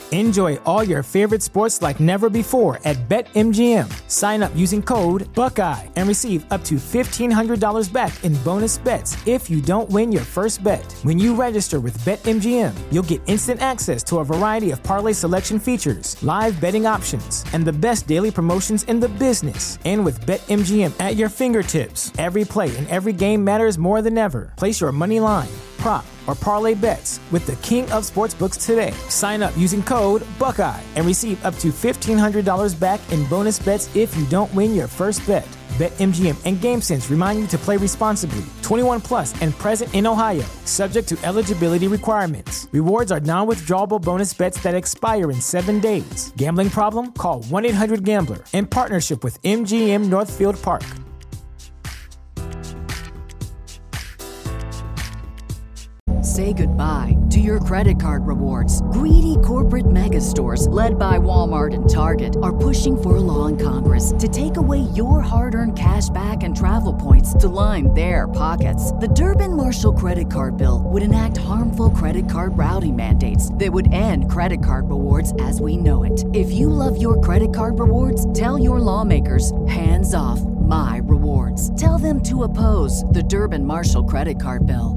Enjoy all your favorite sports like never before at BetMGM. Sign up using code Buckeye and receive up to $1,500 back in bonus bets if you don't win your first bet. When you register with BetMGM, you'll get instant access to a variety of parlay selection features, live betting options, and the best daily promotions in the business. And with BetMGM at your fingertips, every play and every game matters more than ever. Place your money line, prop, or parlay bets with the king of sportsbooks today. Sign up using code Buckeye and receive up to $1,500 back in bonus bets if you don't win your first bet. BetMGM and GameSense remind you to play responsibly. 21 plus and present in Ohio, subject to eligibility requirements. Rewards are non-withdrawable bonus bets that expire in 7 days. Gambling problem? Call 1-800-GAMBLER. In partnership with MGM Northfield Park. Say goodbye to your credit card rewards. Greedy corporate mega stores, led by Walmart and Target, are pushing for a law in Congress to take away your hard-earned cash back and travel points to line their pockets. The Durbin-Marshall credit card bill would enact harmful credit card routing mandates that would end credit card rewards as we know it. If you love your credit card rewards, tell your lawmakers, hands off my rewards. Tell them to oppose the Durbin-Marshall credit card bill.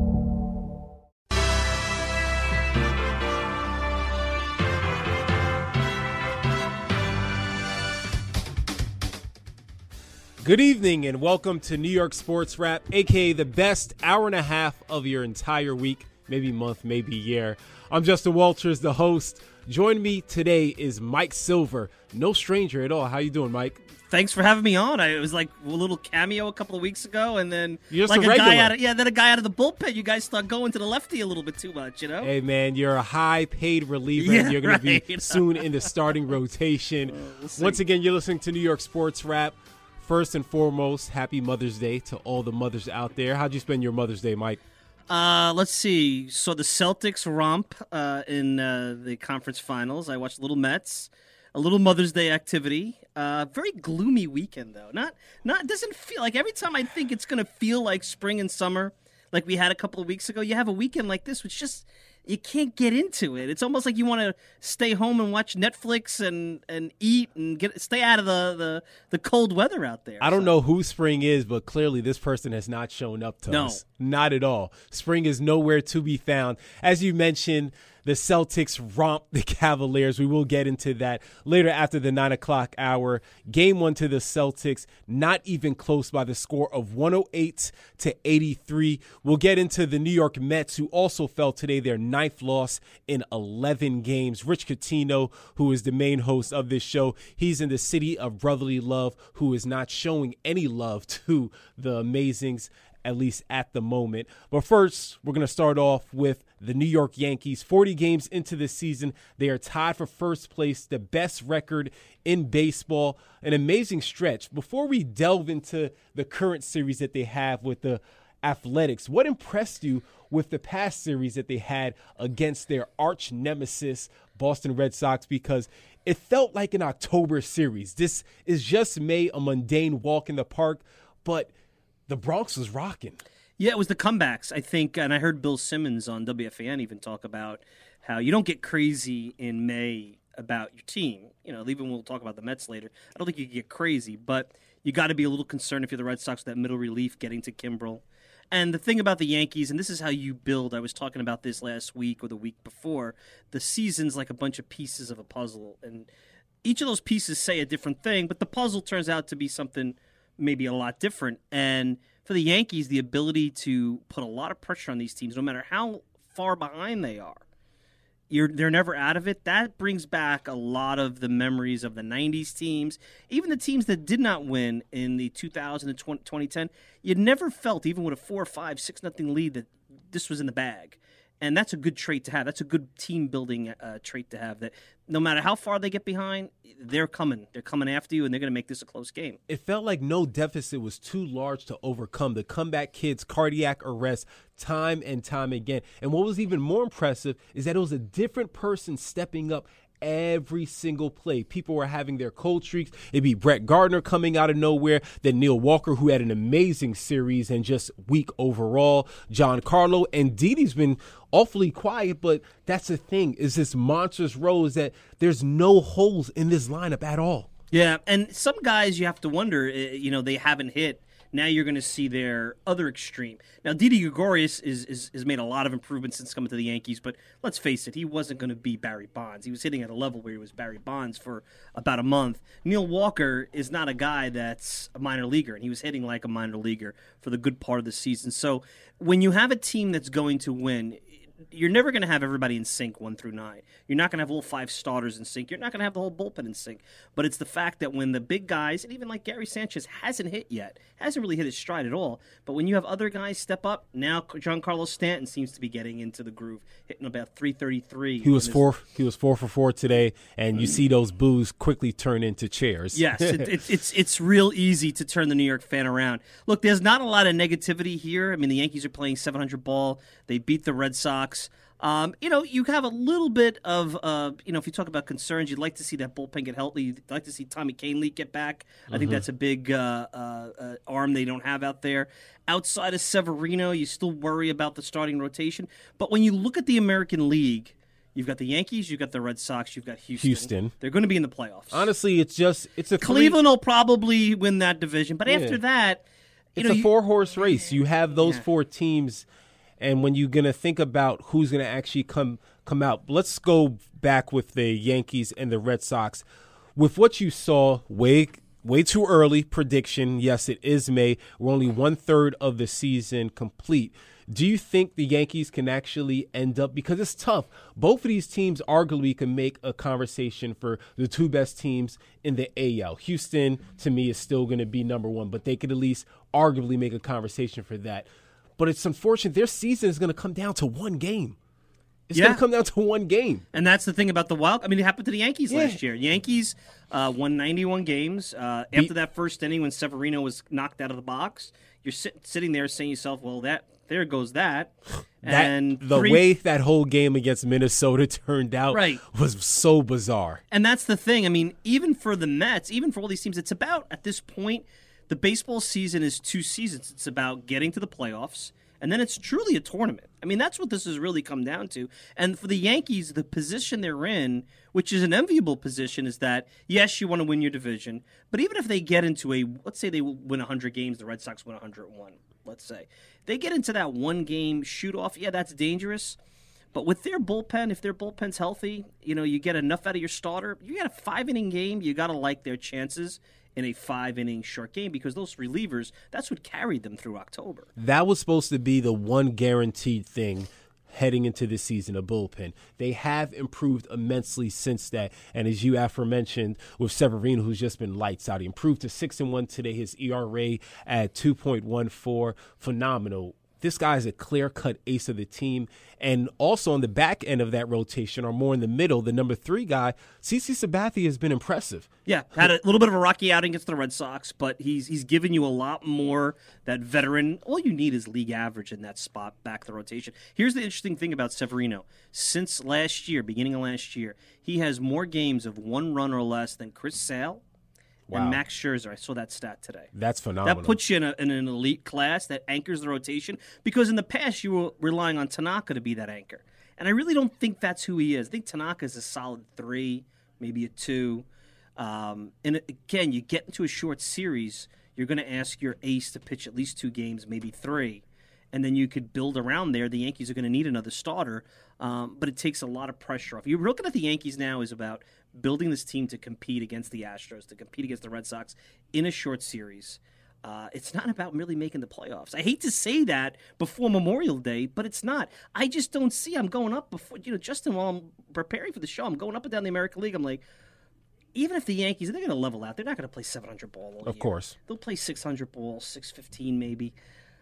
Good evening and welcome to New York Sports Wrap, aka the best hour and a half of your entire week, maybe month, maybe year. I'm Justin Walters, the host. Joining me today is Mike Silver, no stranger at all. How you doing, Mike? Thanks for having me on. It was like a little cameo a couple of weeks ago, and then You're like just a guy regular. then a guy out of the bullpen. You guys start going to the lefty a little bit too much, you know. Hey, man, you're a high-paid reliever, and you're going to be soon in the starting rotation. We'll Once again, you're listening to New York Sports Wrap. First and foremost, happy Mother's Day to all the mothers out there. How'd you spend your Mother's Day, Mike? Let's see. So the Celtics romp in the conference finals. I watched Little Mets, a little Mother's Day activity. Very gloomy weekend though. Not doesn't feel like every time I think it's gonna feel like spring and summer, like we had a couple of weeks ago. You have a weekend like this, which just you can't get into it. It's almost like you want to stay home and watch Netflix and eat and stay out of the cold weather out there. I don't know who spring is, but clearly this person has not shown up to us. Not at all. Spring is nowhere to be found. As you mentioned, the Celtics romp the Cavaliers. We will get into that later after the 9 o'clock hour. Game one to the Celtics, not even close by the score of 108-83. We'll get into the New York Mets, who also fell today, their 9th loss in 11 games. Rich Catino, who is the main host of this show, he's in the city of brotherly love, who is not showing any love to the Amazings, at least at the moment. But first, we're going to start off with the New York Yankees. 40 games into the season, they are tied for first place, the best record in baseball. An amazing stretch. Before we delve into the current series that they have with the Athletics, what impressed you with the past series that they had against their arch nemesis, Boston Red Sox? Because it felt like an October series. This is just May, a mundane walk in the park, but the Bronx was rocking. Yeah, it was the comebacks, I think, and I heard Bill Simmons on WFAN even talk about how you don't get crazy in May about your team. You know, even we'll talk about the Mets later. I don't think you get crazy, but you got to be a little concerned if you're the Red Sox with that middle relief getting to Kimbrel. And the thing about the Yankees, and this is how you build, I was talking about this last week or the week before, the season's like a bunch of pieces of a puzzle, and each of those pieces say a different thing, but the puzzle turns out to be something maybe a lot different. And for the Yankees, the ability to put a lot of pressure on these teams, no matter how far behind they are, they're never out of it. That brings back a lot of the memories of the 90s teams, even the teams that did not win in the 2000 and 2010. You never felt, even with a 4 or 5, 6-0 lead, that this was in the bag. And that's a good trait to have. That's a good team-building trait to have, that no matter how far they get behind, they're coming. They're coming after you, and they're going to make this a close game. It felt like no deficit was too large to overcome. The comeback kids' cardiac arrest time and time again. And what was even more impressive is that it was a different person stepping up every single play. People were having their cold streaks. It'd be Brett Gardner coming out of nowhere, then Neil Walker, who had an amazing series and just weak overall, Giancarlo, and Didi's been awfully quiet, but that's the thing, is this monstrous row is that there's no holes in this lineup at all. Yeah, and some guys you have to wonder, they haven't hit. Now you're going to see their other extreme. Now, Didi Gregorius has made a lot of improvements since coming to the Yankees, but let's face it, he wasn't going to be Barry Bonds. He was hitting at a level where he was Barry Bonds for about a month. Neil Walker is not a guy that's a minor leaguer, and he was hitting like a minor leaguer for the good part of the season. So when you have a team that's going to win, you're never going to have everybody in sync 1 through 9. You're not going to have all 5 starters in sync. You're not going to have the whole bullpen in sync. But it's the fact that when the big guys, and even like Gary Sanchez hasn't hit yet, hasn't really hit his stride at all. But when you have other guys step up, now Giancarlo Stanton seems to be getting into the groove, hitting about 333. He was 4 for 4 today, and you see those boos quickly turn into chairs. Yes, it's real easy to turn the New York fan around. Look, there's not a lot of negativity here. I mean, the Yankees are playing 700 ball. They beat the Red Sox. You have a little bit of, if you talk about concerns, you'd like to see that bullpen get healthy. You'd like to see Tommy Kahnle get back. I think that's a big arm they don't have out there. Outside of Severino, you still worry about the starting rotation. But when you look at the American League, you've got the Yankees, you've got the Red Sox, you've got Houston. They're going to be in the playoffs. Honestly, it's a Cleveland will probably win that division. But after that, it's a 4-horse race. You have those 4 teams. And when you're going to think about who's going to actually come out, let's go back with the Yankees and the Red Sox. With what you saw, way too early prediction. Yes, it is May. We're only 1/3 of the season complete. Do you think the Yankees can actually end up, because it's tough, both of these teams arguably can make a conversation for the 2 best teams in the AL. Houston, to me, is still going to be number 1, but they could at least arguably make a conversation for that. But it's unfortunate. Their season is going to come down to 1 game. It's going to come down to 1 game. And that's the thing about the Wild. I mean, it happened to the Yankees last year. Yankees won 91 games. After that first inning when Severino was knocked out of the box, you're sitting there saying to yourself, well, there goes that. And way that whole game against Minnesota turned out was so bizarre. And that's the thing. I mean, even for the Mets, even for all these teams, it's about, at this point, the baseball season is 2 seasons. It's about getting to the playoffs, and then it's truly a tournament. I mean, that's what this has really come down to. And for the Yankees, the position they're in, which is an enviable position, is that, yes, you want to win your division, but even if they get into let's say they win 100 games, the Red Sox win 101, let's say. They get into that 1-game shoot-off, that's dangerous. But with their bullpen, if their bullpen's healthy, you get enough out of your starter. You got a 5-inning game, you got to like their chances in a 5-inning short game, because those relievers, that's what carried them through October. That was supposed to be the one guaranteed thing heading into this season, a bullpen. They have improved immensely since that. And as you aforementioned with Severino, who's just been lights out, he improved to 6-1 today. His ERA at 2.14, phenomenal. This guy's a clear-cut ace of the team. And also on the back end of that rotation, or more in the middle, the number 3 guy, CC Sabathia, has been impressive. Yeah, had a little bit of a rocky outing against the Red Sox, but he's given you a lot more. That veteran, all you need is league average in that spot back the rotation. Here's the interesting thing about Severino. Since last year, beginning of last year, he has more games of 1 run or less than Chris Sale. Wow. And Max Scherzer. I saw that stat today. That's phenomenal. That puts you in an elite class that anchors the rotation, because in the past you were relying on Tanaka to be that anchor. And I really don't think that's who he is. I think Tanaka is a solid 3, maybe a 2. And again, you get into a short series, you're going to ask your ace to pitch at least 2 games, maybe 3. And then you could build around there. The Yankees are going to need another starter, but it takes a lot of pressure off. You're looking at the Yankees now is about building this team to compete against the Astros, to compete against the Red Sox in a short series. It's not about really making the playoffs. I hate to say that before Memorial Day, but it's not. I just don't see. I'm going up before, Justin, while I'm preparing for the show, I'm going up and down the American League. I'm like, even if the Yankees, they're going to level out. They're not going to play 700 ball all year. Of course. They'll play 600 ball, 615 maybe.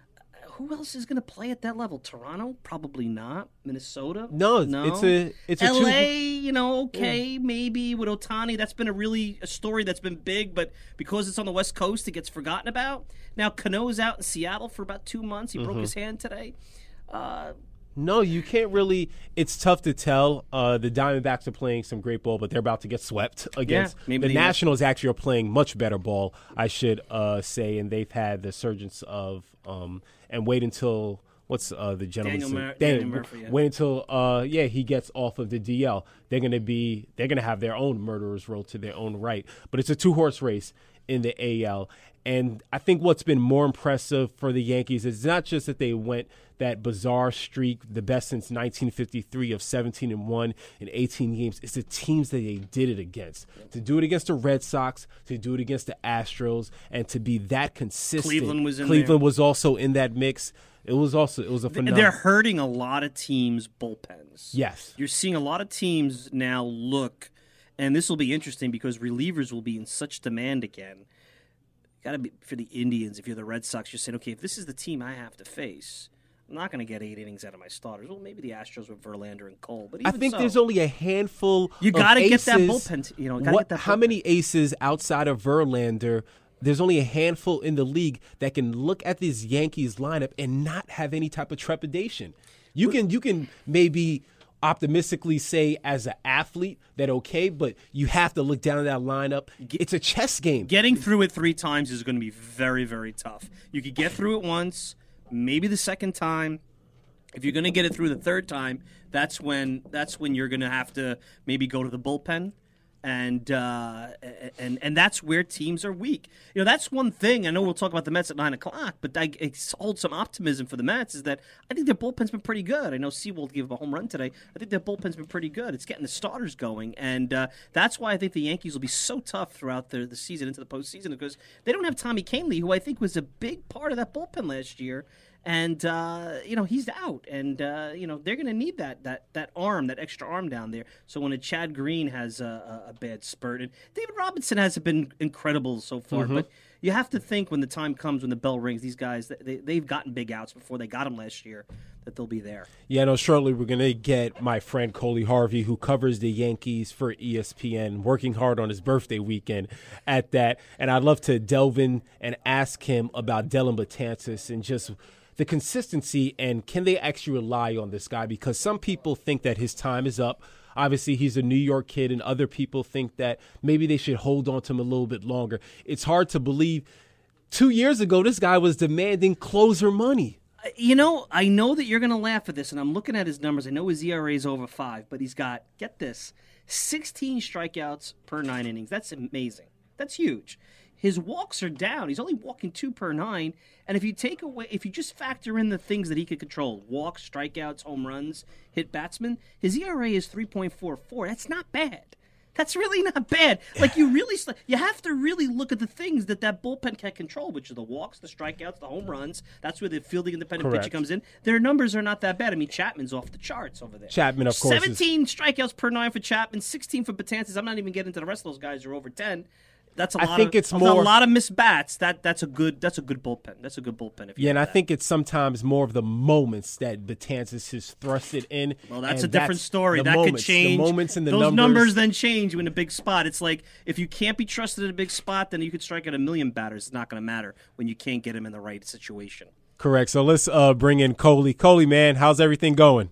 Who else is going to play at that level? Toronto? Probably not. Minnesota? No. It's a LA, okay, maybe with Ohtani. That's been a story that's been big, but because it's on the West Coast, it gets forgotten about. Now, Cano's out in Seattle for about 2 months. He broke his hand today. No, you can't really. It's tough to tell. The Diamondbacks are playing some great ball, but they're about to get swept against. maybe the Nationals actually are playing much better ball, I should say, and they've had the surgence of and wait until what's the gentleman's Daniel Murphy. Wait until he gets off of the DL. They're gonna have their own murderers row to their own right. But it's a 2-horse race in the AL. And I think what's been more impressive for the Yankees is not just that they went that bizarre streak, the best since 1953 of 17-1 in 18 games. It's the teams that they did it against. To do it against the Red Sox, to do it against the Astros, and to be that consistent. Cleveland was also in that mix. It was a phenomenal. They're hurting a lot of teams' bullpens. Yes. You're seeing a lot of teams now look, and this will be interesting because relievers will be in such demand again. Got to be for the Indians. If you're the Red Sox, you're saying, okay, if this is the team I have to face, I'm not going to get 8 innings out of my starters. Well, maybe the Astros with Verlander and Cole, but even I think there's only a handful. You got to get that aces. bullpen. How many aces outside of Verlander? There's only a handful in the league that can look at this Yankees lineup and not have any type of trepidation. You can maybe optimistically say as an athlete that okay, but you have to look down at that lineup. It's a chess game. Getting through it 3 times is going to be very, very tough. You could get through it once, maybe the second time. If you're going to get it through the third time, that's when you're going to have to maybe go to the bullpen. And that's where teams are weak. That's one thing. I know we'll talk about the Mets at 9:00, but I hold some optimism for the Mets is that I think their bullpen's been pretty good. I know Seawold gave a home run today. I think their bullpen's been pretty good. It's getting the starters going, and that's why I think the Yankees will be so tough throughout the season into the postseason because they don't have Tommy Kahnle, who I think was a big part of that bullpen last year. And, he's out. And, they're going to need that arm, that extra arm down there. So when a Chad Green has a bad spurt, and David Robinson hasn't been incredible so far, but you have to think when the time comes, when the bell rings, these guys, they've gotten big outs before they got them last year, that they'll be there. Yeah, no, shortly we're going to get my friend Coley Harvey, who covers the Yankees for ESPN, working hard on his birthday weekend at that. And I'd love to delve in and ask him about Dellin Betances and just the consistency, and can they actually rely on this guy? Because some people think that his time is up. Obviously, he's a New York kid, and other people think that maybe they should hold on to him a little bit longer. It's hard to believe 2 years ago this guy was demanding closer money. I know that you're going to laugh at this, and I'm looking at his numbers. I know his ERA is over 5, but he's got, get this, 16 strikeouts per 9 innings. That's amazing. That's huge. His walks are down. He's only walking 2 per 9. And if you just factor in the things that he could control, walks, strikeouts, home runs, hit batsmen, his ERA is 3.44. That's not bad. That's really not bad. Like you have to really look at the things that bullpen can control, which are the walks, the strikeouts, the home runs. That's where the fielding independent pitcher comes in. Their numbers are not that bad. I mean, Chapman's off the charts over there. Chapman, of course, 17 strikeouts per 9 for Chapman, 16 for Betances. I'm not even getting into the rest of those guys who are over 10. That's a lot of missed bats. That's a good bullpen. That's a good bullpen. I think it's sometimes more of the moments that Betances has thrusted in. Well, that's a different story. That could change. The moments and the Those numbers then change in a big spot. It's like if you can't be trusted in a big spot, then you could strike out 1,000,000 batters. It's not going to matter when you can't get him in the right situation. Correct. So let's bring in Coley. Coley, man, how's everything going?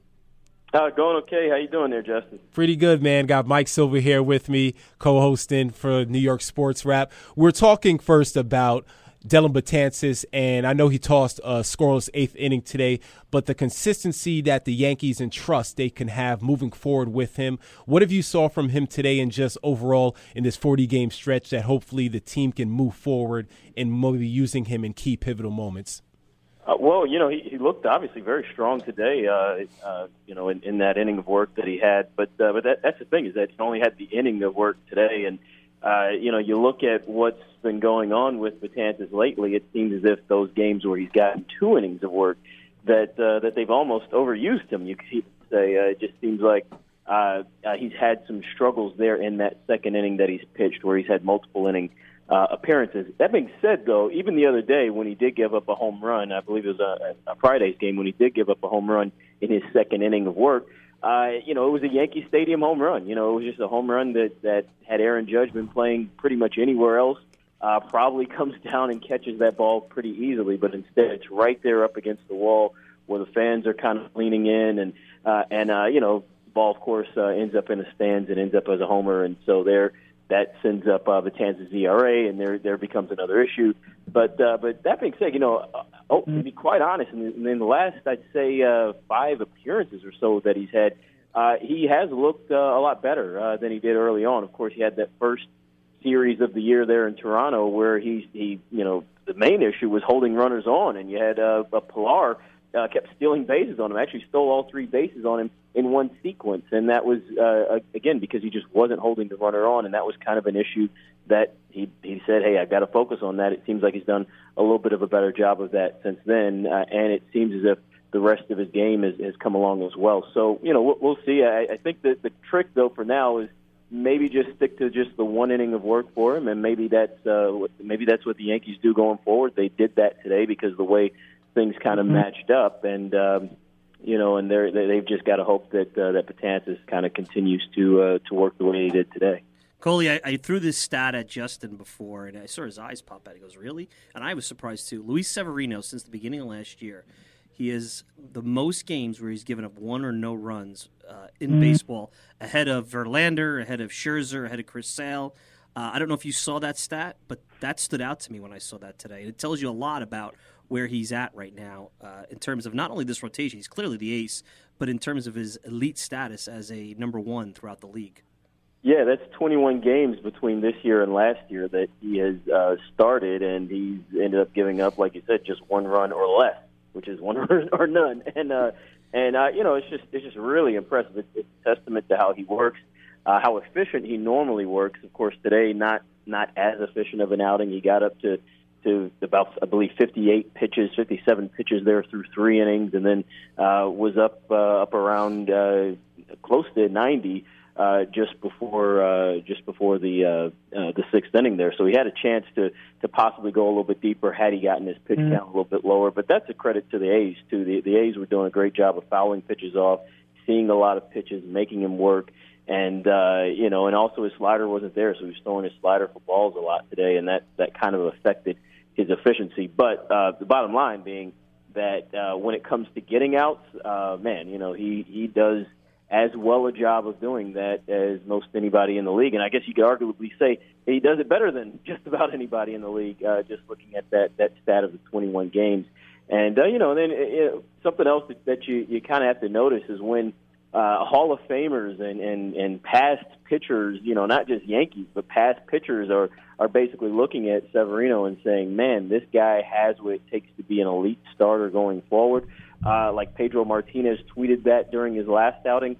Going okay. How you doing there, Justin? Pretty good, man. Got Mike Silver here with me, co-hosting for New York Sports Wrap. We're talking first about Dellin Betances, and I know he tossed a scoreless 8th inning today, but the consistency that the Yankees entrust they can have moving forward with him. What have you saw from him today and just overall in this 40-game stretch that hopefully the team can move forward and maybe using him in key pivotal moments? He looked obviously very strong today, in that inning of work that he had. But that's the thing is that he only had the inning of work today. And, you look at what's been going on with Betances lately, it seems as if those games where he's gotten 2 innings of work, that they've almost overused him. You could say it just seems like he's had some struggles there in that second inning that he's pitched where he's had multiple inning appearances. That being said, though, even the other day when he did give up a home run, I believe it was a Friday's game when he did give up a home run in his second inning of work, it was a Yankee Stadium home run. It was just a home run that had Aaron Judge been playing pretty much anywhere else, probably comes down and catches that ball pretty easily, but instead it's right there up against the wall where the fans are kind of leaning in, and ball, of course, ends up in the stands and ends up as a homer, and so that sends up Betances' ERA, and there becomes another issue. But that being said, to be quite honest, in the last, I'd say, 5 appearances or so that he's had, he has looked a lot better than he did early on. Of course, he had that first series of the year there in Toronto where he the main issue was holding runners on, and you had Pilar kept stealing bases on him. Actually stole all 3 bases on him in one sequence, and that was again because he just wasn't holding the runner on, and that was kind of an issue that he said, hey, I've got to focus on that. It seems like he's done a little bit of a better job of that since then, and it seems as if the rest of his game has come along as well. So we'll see. I think that the trick though for now is maybe just stick to just the one inning of work for him, and maybe that's what the Yankees do going forward. They did that today because of the way things kind of matched up, and and they've just got to hope that Betances kind of continues to work the way he did today. Coley, I threw this stat at Justin before, and I saw his eyes pop out. He goes, really? And I was surprised too. Luis Severino, since the beginning of last year, he has the most games where he's given up 1 or no runs in baseball, ahead of Verlander, ahead of Scherzer, ahead of Chris Sale. I don't know if you saw that stat, but that stood out to me when I saw that today. It tells you a lot about where he's at right now in terms of not only this rotation, he's clearly the ace, but in terms of his elite status as a number 1 throughout the league. Yeah, that's 21 games between this year and last year that he has started, and he's ended up giving up, like you said, just 1 run or less, which is 1 run or none. And it's just really impressive. It's a testament to how he works, how efficient he normally works. Of course, today not as efficient of an outing. He got up to about, I believe, 57 pitches there through 3 innings, and then was up around close to 90 just before the 6th inning there. So he had a chance to possibly go a little bit deeper had he gotten his pitch count a little bit lower. But that's a credit to the A's too. The A's were doing a great job of fouling pitches off, seeing a lot of pitches, making him work. And, and also his slider wasn't there, so he was throwing his slider for balls a lot today, and that kind of affected his efficiency. But the bottom line being that when it comes to getting outs, he does as well a job of doing that as most anybody in the league. And I guess you could arguably say he does it better than just about anybody in the league, just looking at that stat of the 21 games. And, something else that you kind of have to notice is when Hall of Famers and past pitchers, not just Yankees, but past pitchers are basically looking at Severino and saying, man, this guy has what it takes to be an elite starter going forward. Like Pedro Martinez tweeted that during his last outing.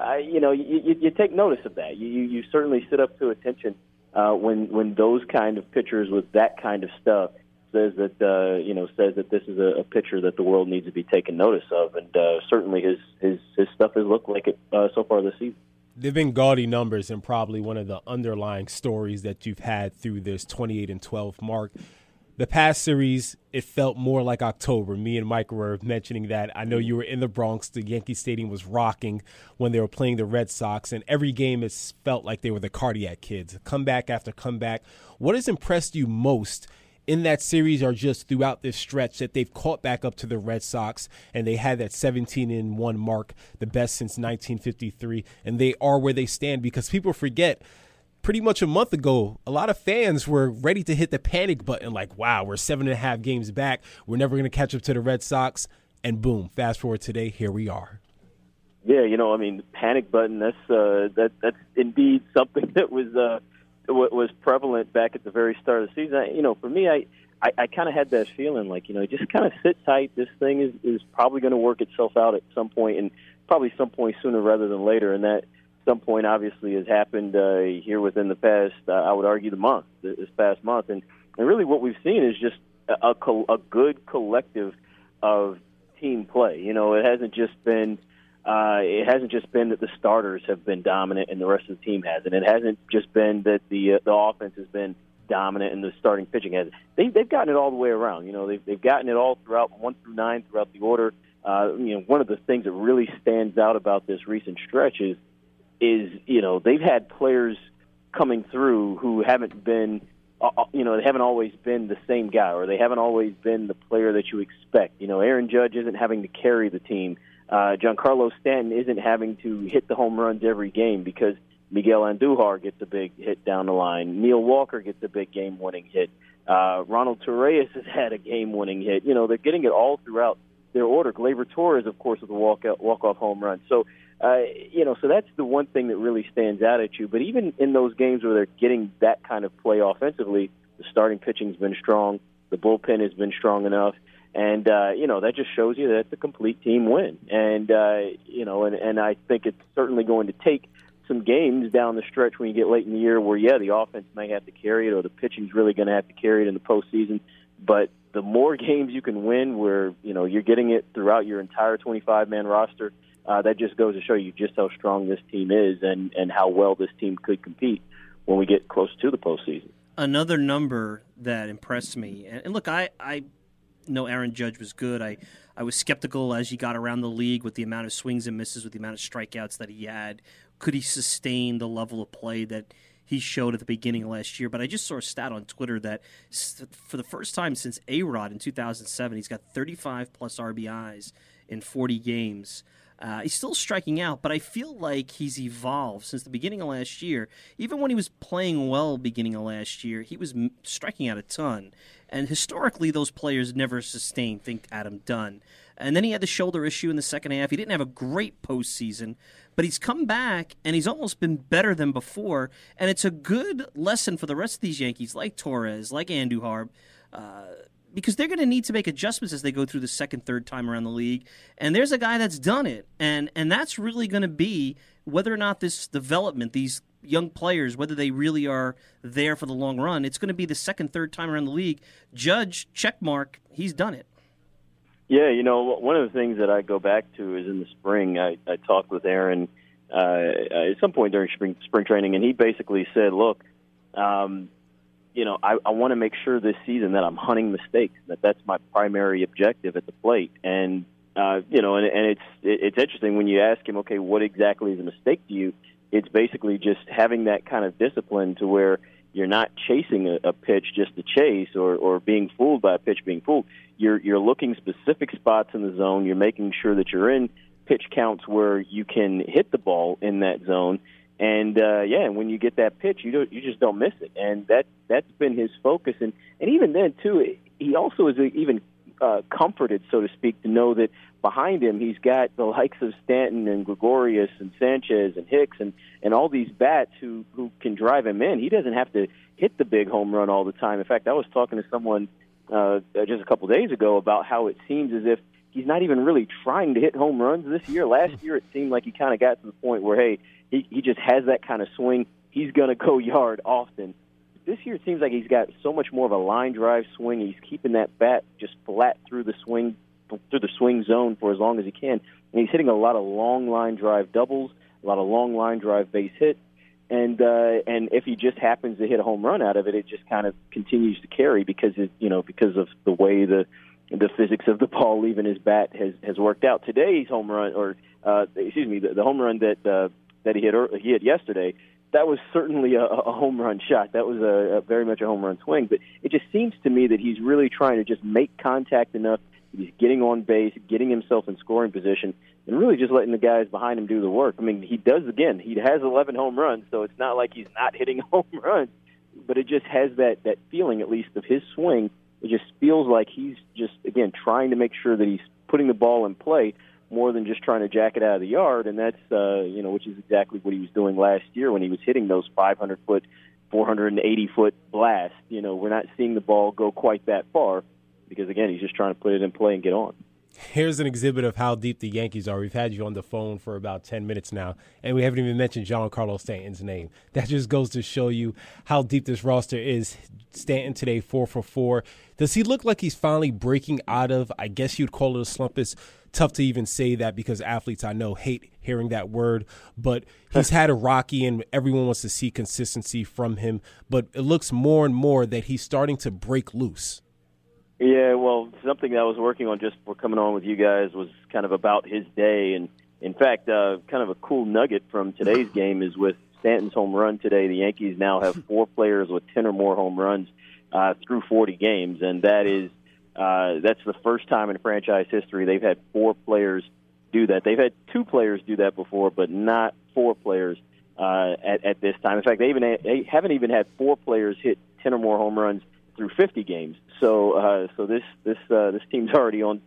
You take notice of that. You certainly sit up to attention when those kind of pitchers with that kind of stuff says that this is a pitcher that the world needs to be taking notice of, and certainly his stuff has looked like it so far this season. They've been gaudy numbers, and probably one of the underlying stories that you've had through this 28-12 mark. The past series, it felt more like October. Me and Mike were mentioning that. I know you were in the Bronx. The Yankee Stadium was rocking when they were playing the Red Sox, and every game it felt like they were the Cardiac Kids. Comeback after comeback. What has impressed you most in that series, or just throughout this stretch, that they've caught back up to the Red Sox and they had that 17-1 mark, the best since 1953, and they are where they stand? Because people forget, pretty much a month ago, a lot of fans were ready to hit the panic button like, wow, we're 7.5 games back. We're never going to catch up to the Red Sox. And boom, fast forward today, here we are. Yeah, the panic button, that's indeed something that was prevalent back at the very start of the season. For me, I kind of had that feeling like, just kind of sit tight. This thing is probably going to work itself out at some point, and probably some point sooner rather than later. And that some point obviously has happened here within the past, I would argue, this past month. And really what we've seen is just a good collective of team play. It hasn't just been that the starters have been dominant and the rest of the team hasn't. It hasn't just been that the offense has been dominant and the starting pitching hasn't. They've gotten it all the way around. They've gotten it all throughout 1 through 9 throughout the order. One of the things that really stands out about this recent stretch is they've had players coming through who haven't been they haven't always been the same guy, or they haven't always been the player that you expect. Aaron Judge isn't having to carry the team. Giancarlo Stanton isn't having to hit the home runs every game because Miguel Andujar gets a big hit down the line. Neil Walker gets a big game-winning hit. Ronald Torreyes has had a game-winning hit. They're getting it all throughout their order. Gleyber Torres, of course, with a walk-off home run. So, so that's the one thing that really stands out at you. But even in those games where they're getting that kind of play offensively, the starting pitching's been strong. The bullpen has been strong enough. And, that just shows you that it's a complete team win. And, and I think it's certainly going to take some games down the stretch when you get late in the year where, the offense may have to carry it or the pitching's really going to have to carry it in the postseason. But the more games you can win where, you're getting it throughout your entire 25-man roster, that just goes to show you just how strong this team is and how well this team could compete when we get close to the postseason. Another number that impressed me, and look, I know Aaron Judge was good. I was skeptical as he got around the league with the amount of swings and misses, with the amount of strikeouts that he had. Could he sustain the level of play that he showed at the beginning of last year? But I just saw a stat on Twitter that for the first time since A-Rod in 2007, he's got 35-plus RBIs in 40 games. He's still striking out, but I feel like he's evolved since the beginning of last year. Even when he was playing well beginning of last year, he was striking out a ton. And historically, those players never sustained. Think Adam Dunn. And then he had the shoulder issue in the second half. He didn't have a great postseason, but he's come back, and he's almost been better than before. And it's a good lesson for the rest of these Yankees, like Torres, like Andujar, because they're going to need to make adjustments as they go through the second, third time around the league. And there's a guy that's done it. And that's really going to be whether or not this development, these young players, whether they really are there for the long run, it's going to be the second, third time around the league. Judge, check mark, he's done it. Yeah, one of the things that I go back to is in the spring, I talked with Aaron at some point during spring training, and he basically said, look, I want to make sure this season that I'm hunting mistakes, that's my primary objective at the plate. And, and it's interesting when you ask him, okay, what exactly is a mistake to you? It's basically just having that kind of discipline to where you're not chasing a pitch just to chase or being fooled by a pitch being fooled. You're looking specific spots in the zone. You're making sure that you're in pitch counts where you can hit the ball in that zone. And and when you get that pitch, you just don't miss it. And that's been his focus. And even then too, he also is even comforted, so to speak, to know that behind him he's got the likes of Stanton and Gregorius and Sanchez and Hicks and all these bats who can drive him in. He doesn't have to hit the big home run all the time. In fact, I was talking to someone just a couple of days ago about how it seems as if he's not even really trying to hit home runs this year. Last year it seemed like he kind of got to the point where, hey, he just has that kind of swing. He's going to go yard often. This year it seems like he's got so much more of a line drive swing. He's keeping that bat just flat through the swing zone for as long as he can. And he's hitting a lot of long line drive doubles, a lot of long line drive base hits. And if he just happens to hit a home run out of it, it just kind of continues to carry because of the way the physics of the ball leaving his bat has worked out. Today's home run, the home run that he hit yesterday, that was certainly a home run shot. That was a very much a home run swing. But it just seems to me that he's really trying to just make contact enough. He's getting on base, getting himself in scoring position, and really just letting the guys behind him do the work. I mean, he has 11 home runs, so it's not like he's not hitting home runs, but it just has that feeling, at least, of his swing. It just feels like he's just, again, trying to make sure that he's putting the ball in play more than just trying to jack it out of the yard, and that's, which is exactly what he was doing last year when he was hitting those 500-foot, 480-foot blasts. We're not seeing the ball go quite that far because, again, he's just trying to put it in play and get on. Here's an exhibit of how deep the Yankees are. We've had you on the phone for about 10 minutes now, and we haven't even mentioned Giancarlo Stanton's name. That just goes to show you how deep this roster is. Stanton today, 4 for 4. Does he look like he's finally breaking out of, I guess you'd call it a slump? It's tough to even say that because athletes, I know, hate hearing that word. But he's had a rocky, and everyone wants to see consistency from him. But it looks more and more that he's starting to break loose. Yeah, well, something that I was working on just for coming on with you guys was kind of about his day. And, in fact, kind of a cool nugget from today's game is with Stanton's home run today, the Yankees now have 4 players with 10 or more home runs through 40 games, and that's the first time in franchise history they've had 4 players do that. They've had 2 players do that before, but not 4 players at this time. In fact, they haven't even had 4 players hit 10 or more home runs through 50 games. So this team's already on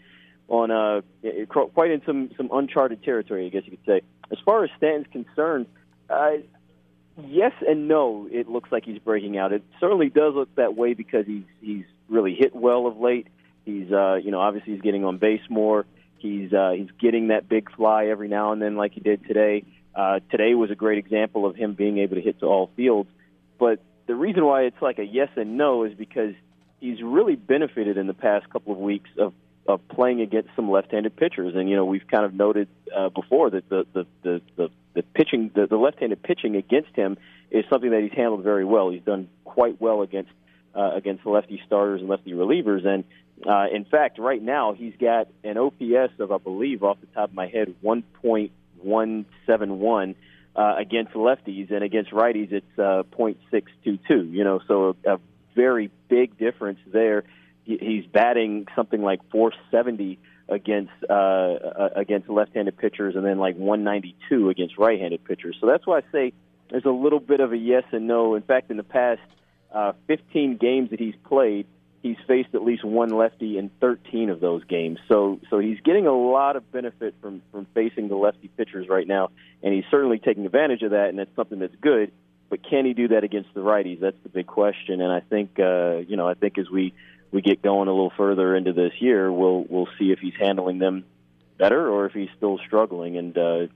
quite in some uncharted territory, I guess you could say. As far as Stanton's concerned, yes and no. It looks like he's breaking out. It certainly does look that way because he's really hit well of late. He's obviously he's getting on base more. He's getting that big fly every now and then, like he did today. Today was a great example of him being able to hit to all fields. But the reason why it's like a yes and no is because he's really benefited in the past couple of weeks of playing against some left-handed pitchers, and we've kind of noted before that the pitching, the left-handed pitching against him is something that he's handled very well. He's done quite well against lefty starters and lefty relievers, and in fact, right now he's got an OPS of, I believe, off the top of my head, 1.171 against lefties, and against righties it's 0.622. So a very big difference there. He's batting something like 470 against left-handed pitchers, and then like 192 against right-handed pitchers. So that's why I say there's a little bit of a yes and no. In fact, in the past 15 games that he's played, he's faced at least one lefty in 13 of those games. So he's getting a lot of benefit from facing the lefty pitchers right now, and he's certainly taking advantage of that, and that's something that's good. But can he do that against the righties? That's the big question. And I think I think as we get going a little further into this year, we'll see if he's handling them better or if he's still struggling. And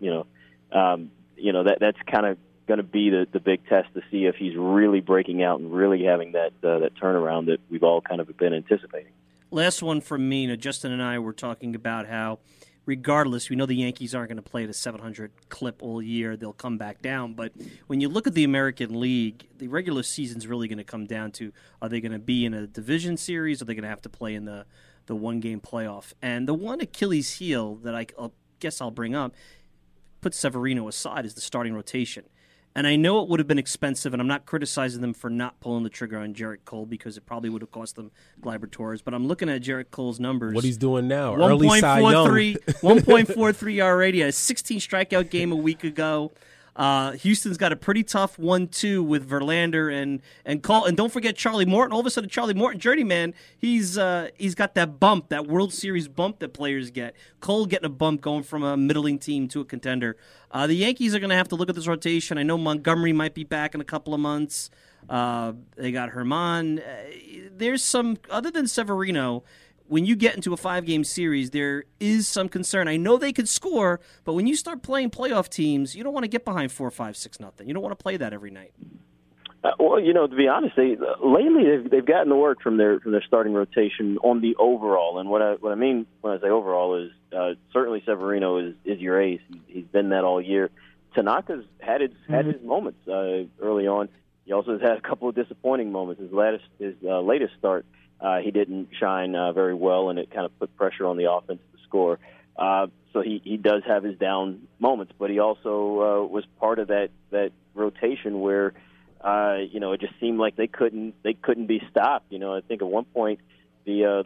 that's kind of going to be the big test to see if he's really breaking out and really having that turnaround that we've all kind of been anticipating. Last one from me. Justin and I were talking about how, regardless, we know the Yankees aren't going to play at a 700 clip all year. They'll come back down. But when you look at the American League, the regular season's really going to come down to, are they going to be in a division series? Or are they going to have to play in the one-game playoff? And the one Achilles heel that I guess I'll bring up, put Severino aside, is the starting rotation. And I know it would have been expensive, and I'm not criticizing them for not pulling the trigger on Jarrett Cole because it probably would have cost them Gleyber Torres. But I'm looking at Jarrett Cole's numbers. What he's doing now, early Cy Young. 1.43 already. A 16 strikeout game a week ago. Houston's got a pretty tough 1-2 with Verlander and Cole. And don't forget Charlie Morton. All of a sudden, Charlie Morton, journeyman, he's got that bump, that World Series bump that players get. Cole getting a bump going from a middling team to a contender. The Yankees are going to have to look at this rotation. I know Montgomery might be back in a couple of months. They got Herman. There's some, other than Severino, when you get into a 5-game series, there is some concern. I know they could score, but when you start playing playoff teams, you don't want to get behind 4-5-6-0. You don't want to play that every night. Well, to be honest, lately they've gotten the work from their starting rotation on the overall. And what I mean when I say overall is certainly Severino is your ace. He's been that all year. Tanaka's had his moments early on. He also has had a couple of disappointing moments. His latest start, he didn't shine very well, and it kind of put pressure on the offense to score. So he does have his down moments, but he also was part of that rotation where it just seemed like they couldn't be stopped. I think at one point the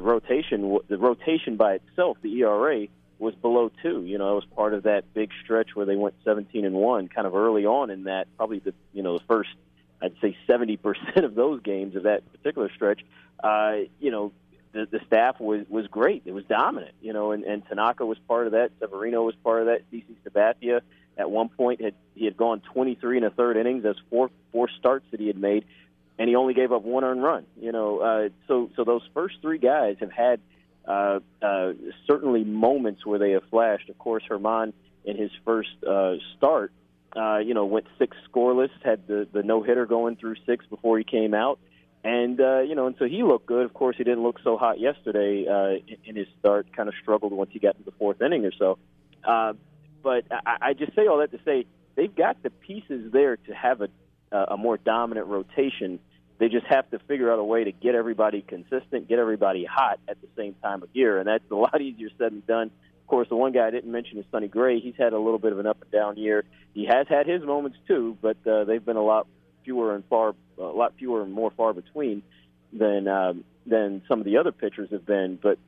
rotation by itself, the ERA, was below 2. It was part of that big stretch where they went 17-1, kind of early on in that, probably the first, I'd say 70% of those games of that particular stretch. The staff was great. It was dominant, and Tanaka was part of that. Severino was part of that. CC Sabathia at one point he had gone 23 1/3 innings. That's four starts that he had made, and he only gave up 1 earned run. So those first 3 guys have had certainly moments where they have flashed. Of course, Herman in his first start, went 6 scoreless, had the no-hitter going through 6 before he came out. And, and so he looked good. Of course, he didn't look so hot yesterday in his start, kind of struggled once he got to the 4th inning or so. But I just say all that to say they've got the pieces there to have a more dominant rotation. They just have to figure out a way to get everybody consistent, get everybody hot at the same time of year. And that's a lot easier said than done. Of course, the one guy I didn't mention is Sonny Gray. He's had a little bit of an up and down year. He has had his moments too, but they've been a lot fewer and more far between than some of the other pitchers have been. But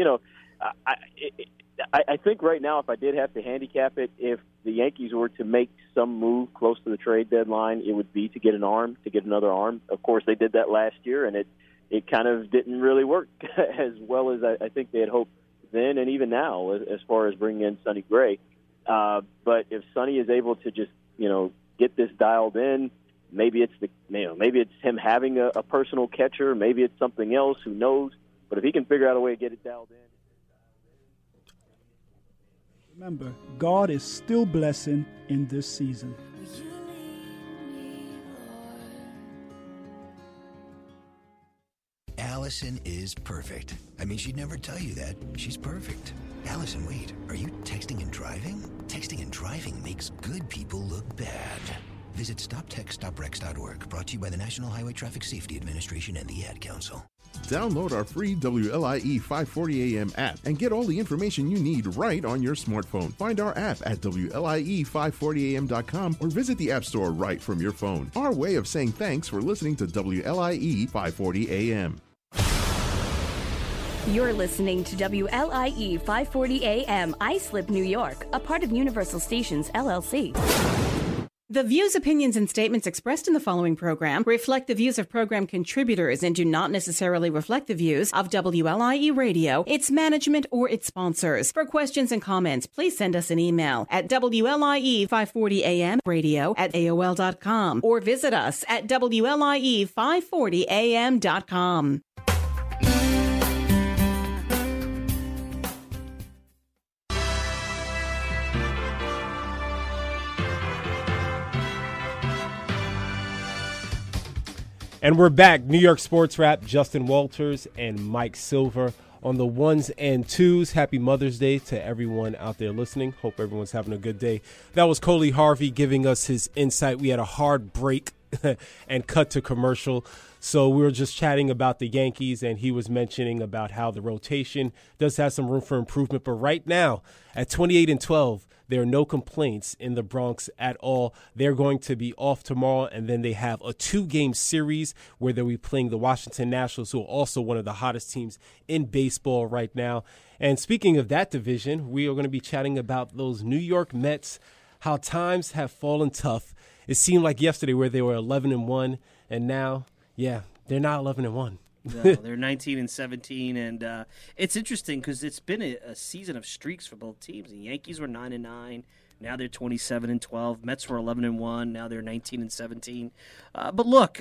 I think right now, if I did have to handicap it, if the Yankees were to make some move close to the trade deadline, it would be to get another arm. Of course, they did that last year, and it kind of didn't really work as well as I think they had hoped then and even now as far as bringing in Sonny Gray. But if Sonny is able to just get this dialed in, maybe it's him having a personal catcher, maybe it's something else. Who knows? But if he can figure out a way to get it dialed in. Remember, God is still blessing in this season. Allison is perfect. I mean, she'd never tell you that. She's perfect. Allison, wait, are you texting and driving? Texting and driving makes good people look bad. Visit StopTextStopWrecks.org, brought to you by the National Highway Traffic Safety Administration and the Ad Council. Download our free WLIE 540 AM app and get all the information you need right on your smartphone. Find our app at WLIE540am.com or visit the App Store right from your phone. Our way of saying thanks for listening to WLIE 540 AM. You're listening to WLIE 540 AM, Islip, New York, a part of Universal Stations, LLC. The views, opinions, and statements expressed in the following program reflect the views of program contributors and do not necessarily reflect the views of WLIE Radio, its management, or its sponsors. For questions and comments, please send us an email at WLIE540AMradio@AOL.com or visit us at WLIE540AM.com. And we're back. New York Sports Wrap, Justin Walters and Mike Silver on the ones and twos. Happy Mother's Day to everyone out there listening. Hope everyone's having a good day. That was Coley Harvey giving us his insight. We had a hard break and cut to commercial. So we were just chatting about the Yankees, and he was mentioning about how the rotation does have some room for improvement. But right now, at 28-12, there are no complaints in the Bronx at all. They're going to be off tomorrow, and then they have a 2-game series where they'll be playing the Washington Nationals, who are also one of the hottest teams in baseball right now. And speaking of that division, we are going to be chatting about those New York Mets, how times have fallen tough. It seemed like yesterday where they were 11-1, and now, yeah, they're not 11-1. No, they're 19-17, and it's interesting because it's been a season of streaks for both teams. The Yankees were 9-9, now they're 27-12. Mets were 11-1, now they're 19-17. But look,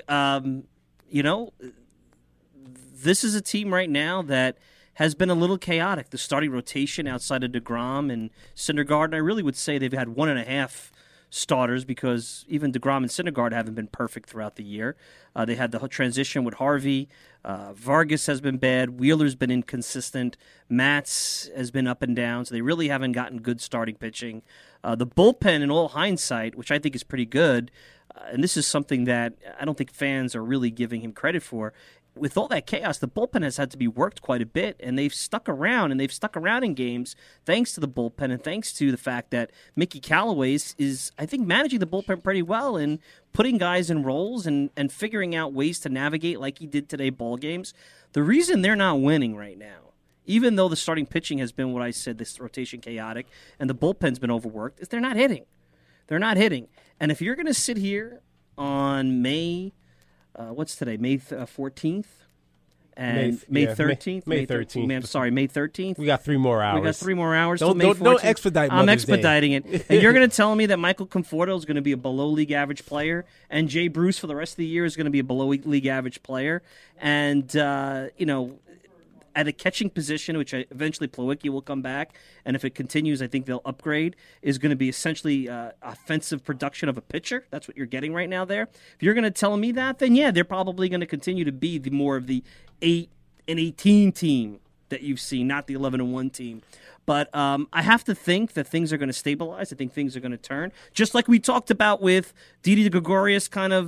this is a team right now that has been a little chaotic. The starting rotation outside of DeGrom and Syndergaard, I really would say they've had 1.5 starters because even DeGrom and Syndergaard haven't been perfect throughout the year. They had the transition with Harvey. Vargas has been bad. Wheeler's been inconsistent. Matz has been up and down, so they really haven't gotten good starting pitching. The bullpen, in all hindsight, which I think is pretty good, and this is something that I don't think fans are really giving him credit for, with all that chaos, the bullpen has had to be worked quite a bit, and they've stuck around in games thanks to the bullpen and thanks to the fact that Mickey Callaway is, I think, managing the bullpen pretty well and putting guys in roles and figuring out ways to navigate like he did today ball games. The reason they're not winning right now, even though the starting pitching has been what I said, this rotation chaotic, and the bullpen's been overworked, is they're not hitting. They're not hitting. And if you're going to sit here on May... what's today? May 14th and May 13th. May 13th. May 13th. We got 3 more hours. We got 3 more hours. Don't expedite. I'm expediting it. And you're going to tell me that Michael Conforto is going to be a below league average player, and Jay Bruce for the rest of the year is going to be a below league average player, and at a catching position, which eventually Plawecki will come back, and if it continues, I think they'll upgrade, is going to be essentially offensive production of a pitcher. That's what you're getting right now there. If you're going to tell me that, then yeah, they're probably going to continue to be more of the 8-18 team that you've seen, not the 11-1 team. But I have to think that things are going to stabilize. I think things are going to turn. Just like we talked about with Didi Gregorius kind of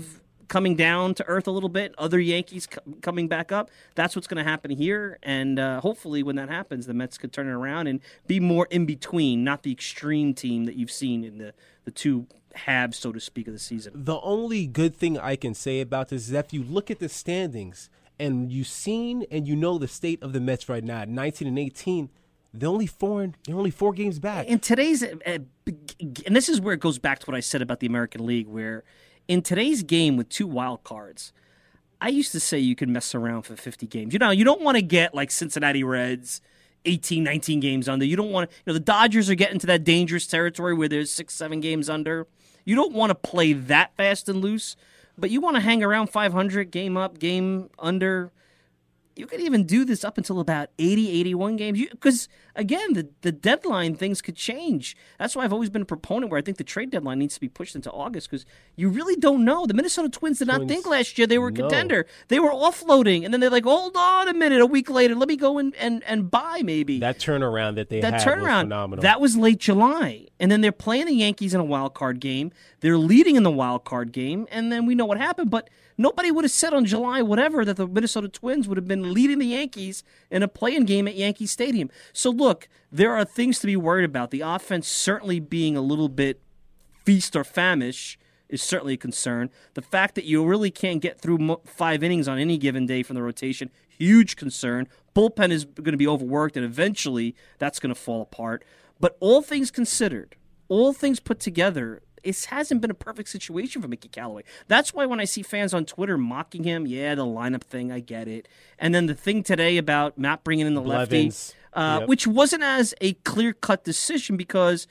coming down to earth a little bit, other Yankees coming back up. That's what's going to happen here, and hopefully when that happens, the Mets could turn it around and be more in between, not the extreme team that you've seen in the two halves, so to speak, of the season. The only good thing I can say about this is that if you look at the standings and you've seen and you know the state of the Mets right now at 19 and 18, they're only 4 games back. In today's, and this is where it goes back to what I said about the American League, where in today's game with 2 wild cards, I used to say you could mess around for 50 games. You don't want to get like Cincinnati Reds, 18, 19 games under. You don't want to, the Dodgers are getting to that dangerous territory where there's 6, 7 games under. You don't want to play that fast and loose, but you want to hang around 500, game up, game under. You could even do this up until about 80, 81 games. Because, again, the deadline, things could change. That's why I've always been a proponent where I think the trade deadline needs to be pushed into August because you really don't know. The Minnesota Twins did not think last year they were a contender. They were offloading, and then they're like, hold on a minute, a week later, let me go and buy maybe. That turnaround that they had was phenomenal. That was late July. And then they're playing the Yankees in a wild card game. They're leading in the wild card game, and then we know what happened. But nobody would have said on July whatever that the Minnesota Twins would have been leading the Yankees in a play-in game at Yankee Stadium. So, look, there are things to be worried about. The offense certainly being a little bit feast or famish is certainly a concern. The fact that you really can't get through 5 innings on any given day from the rotation, huge concern. Bullpen is going to be overworked, and eventually that's going to fall apart. But all things considered, all things put together, it hasn't been a perfect situation for Mickey Callaway. That's why when I see fans on Twitter mocking him, the lineup thing, I get it. And then the thing today about not bringing in the lefty, which wasn't as a clear-cut decision because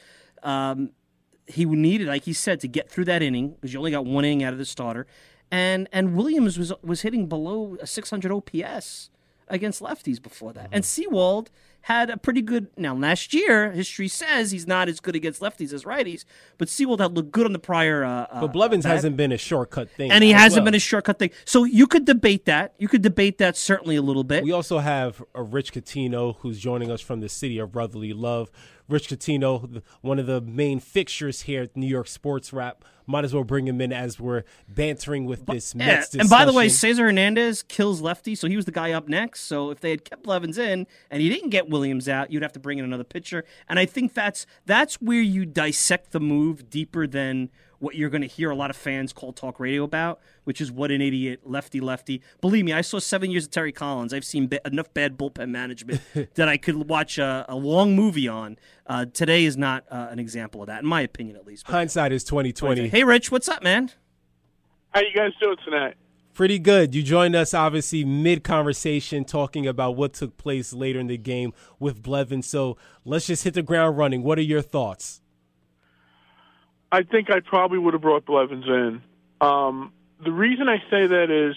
he needed, like he said, to get through that inning because you only got 1 inning out of the starter. And Williams was hitting below a 600 OPS against lefties before that. And Sewald had a pretty good... Now, last year, history says he's not as good against lefties as righties, but Sewald had looked good on the prior... but Blevins hasn't been a shortcut thing. And he hasn't been a shortcut thing. So you could debate that. You could debate that certainly a little bit. We also have Rich Catino, who's joining us from the city of brotherly love. Rich Catino, one of the main fixtures here at New York Sports Wrap. Might as well bring him in as we're bantering with this Mets discussion. And by the way, Cesar Hernandez kills lefty, so he was the guy up next. So if they had kept Blevins in and he didn't get Williams out, you'd have to bring in another pitcher. And I think that's where you dissect the move deeper than what you're going to hear a lot of fans call talk radio about, which is what an idiot, lefty. Believe me, I saw 7 years of Terry Collins. I've seen enough bad bullpen management that I could watch a long movie on. Today is not an example of that, in my opinion at least. But hindsight is 20/20. Hey, Rich, what's up, man? How you guys doing tonight? Pretty good. You joined us, obviously, mid-conversation talking about what took place later in the game with Blevins. So let's just hit the ground running. What are your thoughts? I think I probably would have brought Blevins in. The reason I say that is,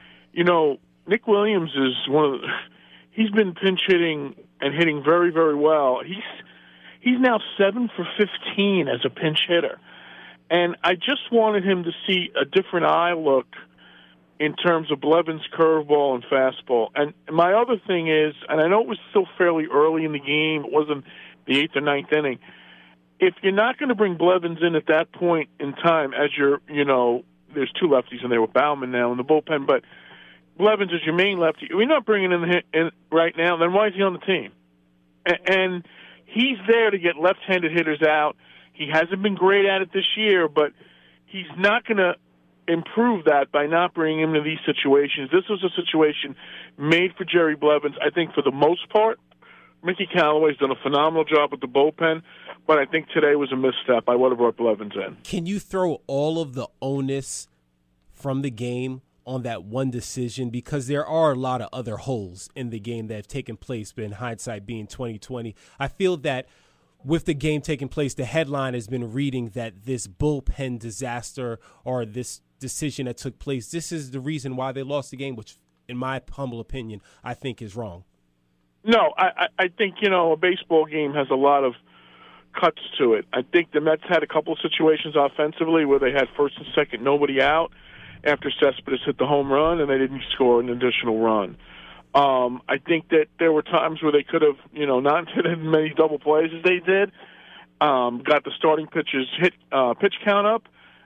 Nick Williams is he's been pinch hitting and hitting very, very well. He's now 7 for 15 as a pinch hitter. And I just wanted him to see a different eye look in terms of Blevins' curveball and fastball. And my other thing is, and I know it was still fairly early in the game, it wasn't the 8th or 9th inning, if you're not going to bring Blevins in at that point in time, as there's 2 lefties in there with Bauman now in the bullpen, but Blevins is your main lefty. If you're not bringing him in right now, then why is he on the team? And he's there to get left-handed hitters out. He hasn't been great at it this year, but he's not going to improve that by not bringing him to these situations. This was a situation made for Jerry Blevins. I think for the most part, Mickey Callaway's done a phenomenal job with the bullpen, but I think today was a misstep. I would have brought Blevins in. Can you throw all of the onus from the game on that one decision? Because there are a lot of other holes in the game that have taken place, but in hindsight being 20/20, I feel that with the game taking place, the headline has been reading that this bullpen disaster or this decision that took place, this is the reason why they lost the game, which in my humble opinion, I think is wrong. No, I think, a baseball game has a lot of cuts to it. I think the Mets had a couple of situations offensively where they had first and second, nobody out after Cespedes hit the home run, and they didn't score an additional run. I think that there were times where they could have, not hit as many double plays as they did, got the starting pitchers pitch count up,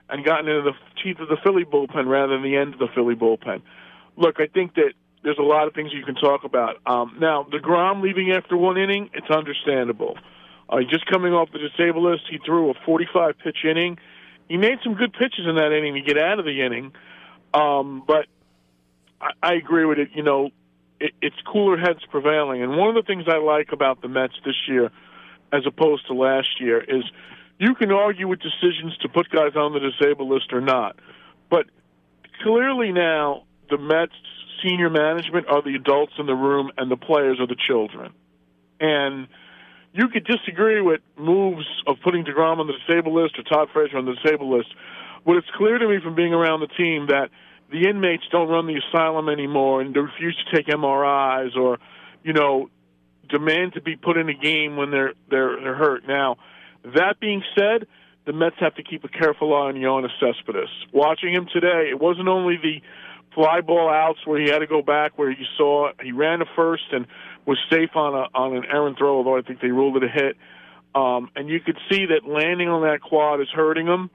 and gotten into the teeth of the Philly bullpen rather than the end of the Philly bullpen. Look, I think that there's a lot of things you can talk about. Now, DeGrom leaving after one inning, it's understandable. Just coming off the disabled list, he threw a 45-pitch inning. He made some good pitches in that inning to get out of the inning. But I agree with it. You know, it's cooler heads prevailing. And one of the things I like about the Mets this year, as opposed to last year, is you can argue with decisions to put guys on the disabled list or not. But clearly now the Mets senior management are the adults in the room and the players are the children. And you could disagree with moves of putting DeGrom on the disabled list or Todd Frazier on the disabled list, but it's clear to me from being around the team that the inmates don't run the asylum anymore and they refuse to take MRIs or, you know, demand to be put in a game when they're hurt. Now, that being said, the Mets have to keep a careful eye on Yoenis Cespedes. Watching him today, it wasn't only the fly ball outs where he had to go back, where you saw he ran to first and was safe on an errant throw, although I think they ruled it a hit. And you could see that landing on that quad is hurting him.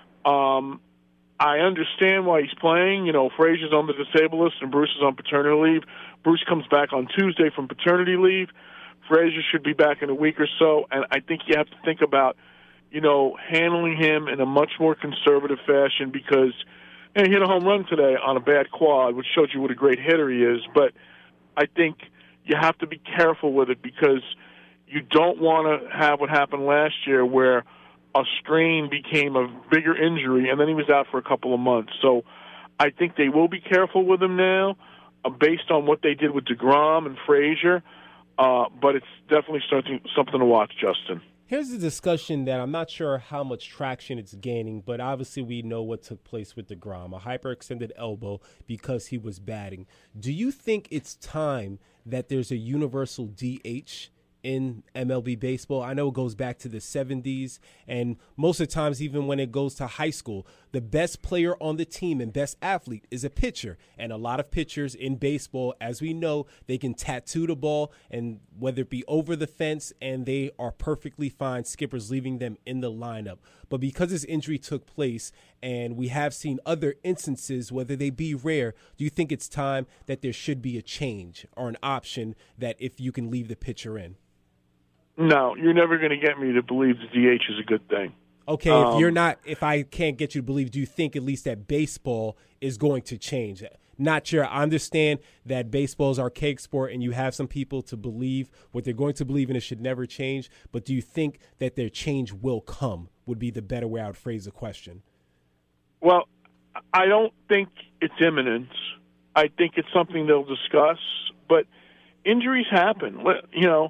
I understand why he's playing. You know, Frazier's on the disabled list and Bruce is on paternity leave. Bruce comes back on Tuesday from paternity leave. Frazier should be back in a week or so, and I think you have to think about, you know, handling him in a much more conservative fashion because he hit a home run today on a bad quad, which shows you what a great hitter he is. But I think you have to be careful with it because you don't want to have what happened last year where a strain became a bigger injury, and then he was out for a couple of months. So I think they will be careful with him now based on what they did with DeGrom and Frazier. But it's definitely something to watch, Justin. Here's a discussion that I'm not sure how much traction it's gaining, but obviously we know what took place with DeGrom, a hyperextended elbow because he was batting. Do you think it's time that there's a universal DH in MLB baseball? I know it goes back to the 70s, and most of the times, even when it goes to high school, the best player on the team and best athlete is a pitcher. And a lot of pitchers in baseball, as we know, they can tattoo the ball, and whether it be over the fence, and they are perfectly fine, skippers leaving them in the lineup. But because this injury took place, and we have seen other instances, whether they be rare, do you think it's time that there should be a change or an option that if you can leave the pitcher in? No, you're never going to get me to believe the DH is a good thing. Okay, if I can't get you to believe, do you think at least that baseball is going to change? Not sure. I understand that baseball is an archaic sport and you have some people to believe what they're going to believe and it should never change, but do you think that their change will come would be the better way I would phrase the question? Well, I don't think it's imminent. I think it's something they'll discuss, but injuries happen. You know,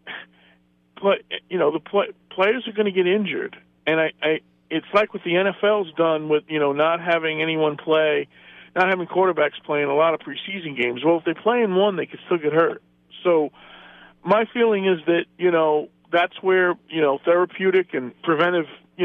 the players are going to get injured, and it's like what the NFL's done with not having anyone play, not having quarterbacks play in a lot of preseason games. Well, if they play in one, they could still get hurt. So my feeling is that that's where therapeutic and preventive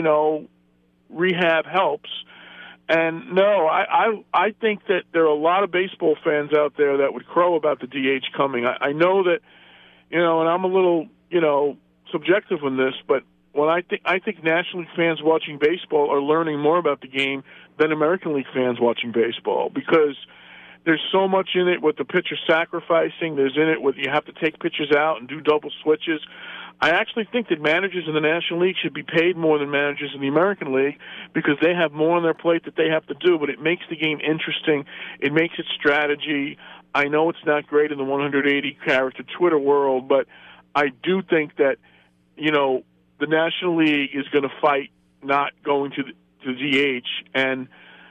rehab helps. And no, I think that there are a lot of baseball fans out there that would crow about the DH coming. I know that and I'm a little subjective in this, but when I think National League fans watching baseball are learning more about the game than American League fans watching baseball because there's so much in it with the pitcher sacrificing. There's in it with you have to take pitchers out and do double switches. I actually think that managers in the National League should be paid more than managers in the American League because they have more on their plate that they have to do, but it makes the game interesting. It makes it strategy. I know it's not great in the 180-character Twitter world, but I do think that the National League is going to fight not going to the DH. And,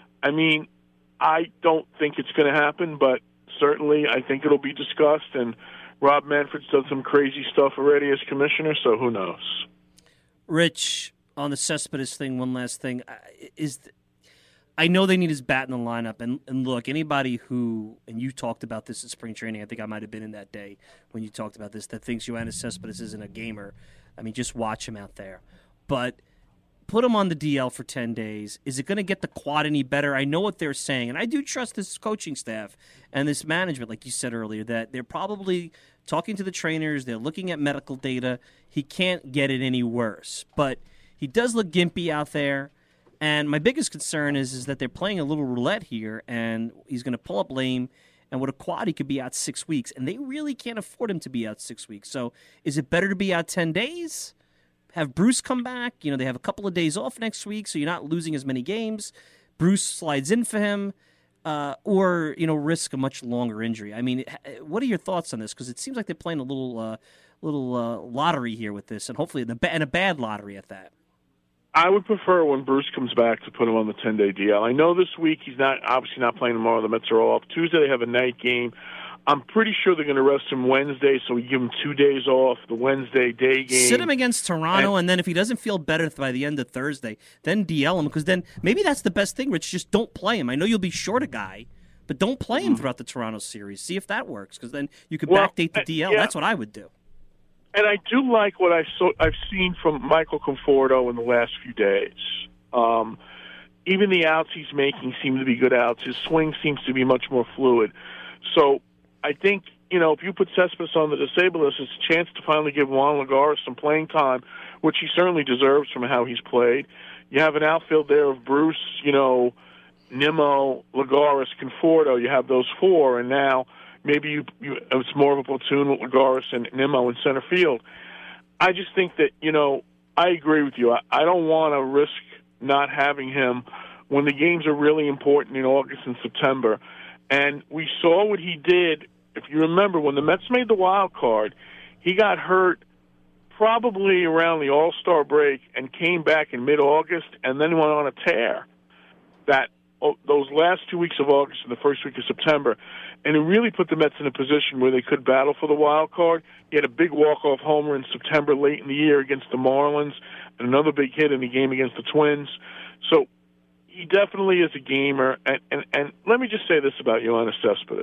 I don't think it's going to happen, but certainly I think it'll be discussed. And Rob Manfred's done some crazy stuff already as commissioner, so who knows? Rich, on the Cespedes thing, one last thing. I know they need his bat in the lineup. And look, anybody who, and you talked about this at spring training, I think I might have been in that day when you talked about this, that thinks Yoenis Cespedes isn't a gamer. Just watch him out there. But put him on the DL for 10 days. Is it going to get the quad any better? I know what they're saying, and I do trust this coaching staff and this management, like you said earlier, that they're probably talking to the trainers. They're looking at medical data. He can't get it any worse. But he does look gimpy out there. And my biggest concern is that they're playing a little roulette here, and he's going to pull up lame, and with a quad, he could be out 6 weeks, and they really can't afford him to be out 6 weeks. So is it better to be out 10 days, have Bruce come back? You know, they have a couple of days off next week, so you're not losing as many games. Bruce slides in for him, or, you know, risk a much longer injury. I mean, what are your thoughts on this? Because it seems like they're playing a little lottery here with this, and hopefully and a bad lottery at that. I would prefer when Bruce comes back to put him on the 10-day DL. I know this week he's obviously not playing tomorrow. The Mets are all off. Tuesday they have a night game. I'm pretty sure they're going to rest him Wednesday, so we give him 2 days off, the Wednesday day game. Sit him against Toronto, and then if he doesn't feel better by the end of Thursday, then DL him, because then maybe that's the best thing, Rich, just don't play him. I know you'll be short a guy, but don't play him throughout the Toronto series. See if that works, because then you could backdate the DL. That's what I would do. And I do like what I've seen from Michael Conforto in the last few days. Even the outs he's making seem to be good outs. His swing seems to be much more fluid. So I think, you know, if you put Cespedes on the disabled list, it's a chance to finally give Juan Lagares some playing time, which he certainly deserves from how he's played. You have an outfield there of Bruce, you know, Nimmo, Lagares, Conforto. You have those four, and now maybe it's more of a platoon with Lagares and Nimmo in center field. I just think that, you know, I agree with you. I don't want to risk not having him when the games are really important in August and September. And we saw what he did. If you remember, when the Mets made the wild card, he got hurt probably around the All-Star break and came back in mid-August and then went on a tear those last 2 weeks of August and the first week of September. And it really put the Mets in a position where they could battle for the wild card. He had a big walk-off homer in September late in the year against the Marlins and another big hit in the game against the Twins. So he definitely is a gamer. And let me just say this about Yoenis Cespedes.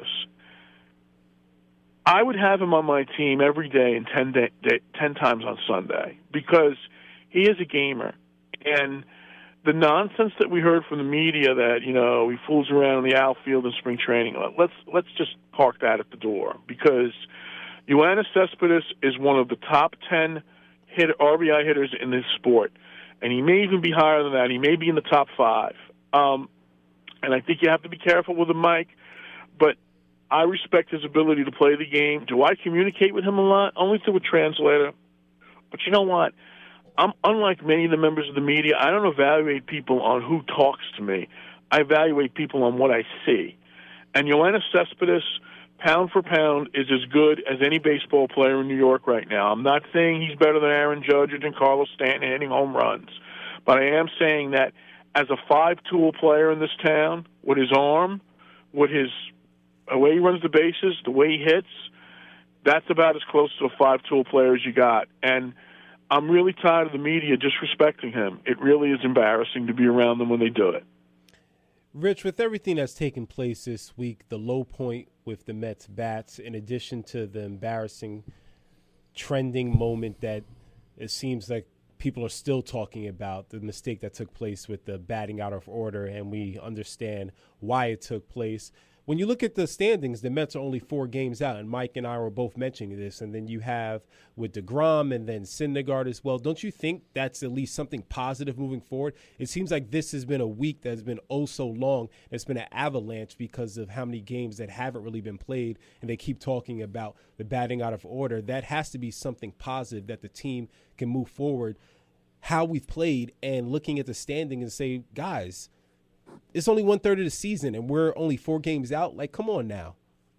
I would have him on my team every day and 10 times on Sunday because he is a gamer. And the nonsense that we heard from the media that, you know, he fools around in the outfield in spring training, let's just park that at the door, because Yoenis Cespedes is one of the top 10 RBI hitters in this sport, and he may even be higher than that. He may be in the top 5. And I think you have to be careful with him, Mike, but I respect his ability to play the game. Do I communicate with him a lot? Only through a translator. But you know what? I'm unlike many of the members of the media. I don't evaluate people on who talks to me. I evaluate people on what I see. And Yoenis Cespedes, pound for pound, is as good as any baseball player in New York right now. I'm not saying he's better than Aaron Judge or Giancarlo Stanton hitting home runs, but I am saying that as a 5-tool player in this town, with his arm, with the way he runs the bases, the way he hits, that's about as close to a 5-tool player as you got. And I'm really tired of the media disrespecting him. It really is embarrassing to be around them when they do it. Rich, with everything that's taken place this week, the low point with the Mets bats, in addition to the embarrassing trending moment that it seems like people are still talking about, the mistake that took place with the batting out of order, and we understand why it took place. When you look at the standings, the Mets are only 4 games out, and Mike and I were both mentioning this. And then you have with DeGrom and then Syndergaard as well. Don't you think that's at least something positive moving forward? It seems like this has been a week that has been oh so long. It's been an avalanche because of how many games that haven't really been played, and they keep talking about the batting out of order. That has to be something positive that the team can move forward, how we've played, and looking at the standing and say, guys, it's only 1/3 of the season, and we're only 4 games out. Like, come on now.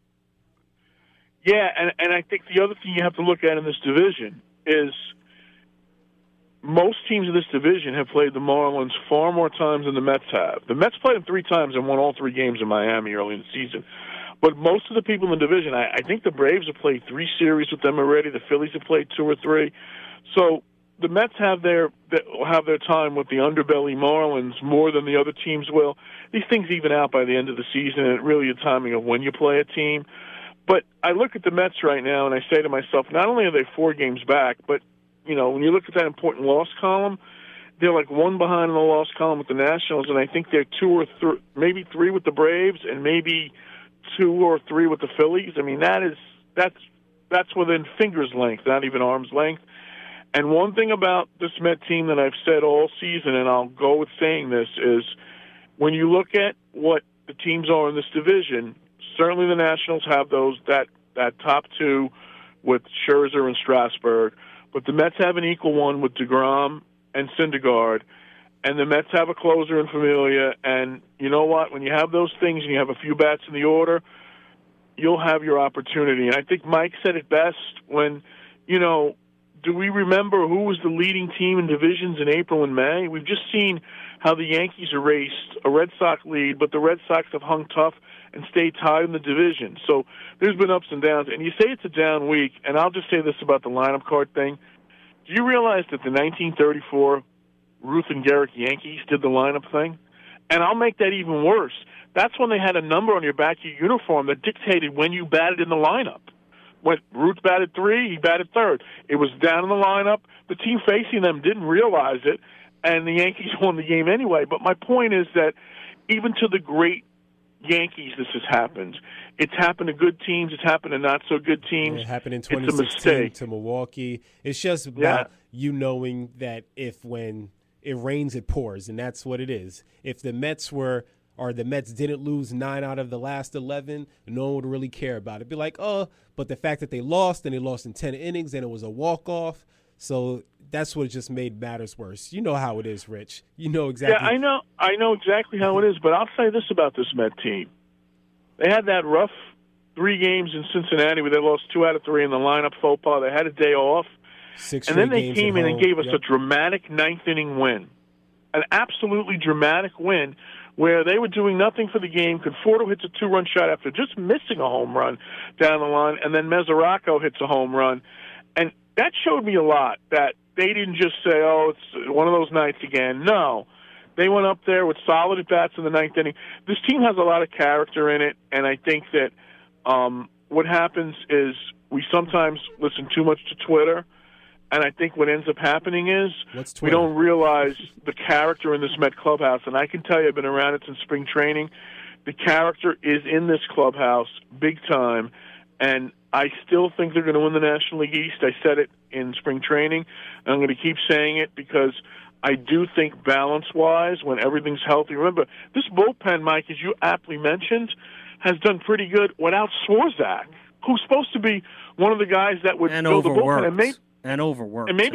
Yeah, and I think the other thing you have to look at in this division is most teams in this division have played the Marlins far more times than the Mets have. The Mets played them 3 times and won all 3 games in Miami early in the season. But most of the people in the division, I think the Braves have played 3 series with them already. The Phillies have played 2 or 3. So the Mets have their time with the underbelly Marlins more than the other teams will. These things even out by the end of the season, and it really is timing of when you play a team. But I look at the Mets right now, and I say to myself, not only are they 4 games back, but you know, when you look at that important loss column, they're like 1 behind in the loss column with the Nationals, and I think they're 2 or 3, maybe 3 with the Braves, and maybe 2 or 3 with the Phillies. I mean, that's within fingers length, not even arm's length. And one thing about this Met team that I've said all season, and I'll go with saying this, is when you look at what the teams are in this division, certainly the Nationals have that top two with Scherzer and Strasburg, but the Mets have an equal one with DeGrom and Syndergaard, and the Mets have a closer in Familia. And you know what? When you have those things and you have a few bats in the order, you'll have your opportunity. And I think Mike said it best when, do we remember who was the leading team in divisions in April and May? We've just seen how the Yankees erased a Red Sox lead, but the Red Sox have hung tough and stayed tied in the division. So there's been ups and downs. And you say it's a down week, and I'll just say this about the lineup card thing. Do you realize that the 1934 Ruth and Gehrig Yankees did the lineup thing? And I'll make that even worse. That's when they had a number on your back of your uniform that dictated when you batted in the lineup. When Ruth batted 3, he batted 3rd. It was down in the lineup. The team facing them didn't realize it, and the Yankees won the game anyway. But my point is that even to the great Yankees, this has happened. It's happened to good teams. It's happened to not so good teams. It happened in 2016 to Milwaukee. It's just about you knowing that when it rains, it pours, and that's what it is. If the Mets didn't lose 9 out of the last 11, no one would really care about it. It'd be like, but the fact that they lost, and they lost in 10 innings, and it was a walk-off, so that's what just made matters worse. You know how it is, Rich. You know exactly. Yeah, I know exactly how it is, but I'll say this about this Met team. They had that rough 3 games in Cincinnati where they lost 2 out of 3 in the lineup faux pas. They had a day off. And then they came in and gave us a dramatic 9th-inning win, an absolutely dramatic win, where they were doing nothing for the game. Conforto hits a 2-run shot after just missing a home run down the line, and then Mesoraco hits a home run. And that showed me a lot, that they didn't just say, it's one of those nights again. No. They went up there with solid at-bats in the 9th inning. This team has a lot of character in it, and I think that what happens is we sometimes listen too much to Twitter, and I think what ends up happening is we don't realize the character in this Met clubhouse. And I can tell you, I've been around it since spring training. The character is in this clubhouse big time, and I still think they're going to win the National League East. I said it in spring training, and I'm going to keep saying it because I do think balance-wise, when everything's healthy. Remember, this bullpen, Mike, as you aptly mentioned, has done pretty good without Swarzak, who's supposed to be one of the guys that would build the bullpen. And overworked. And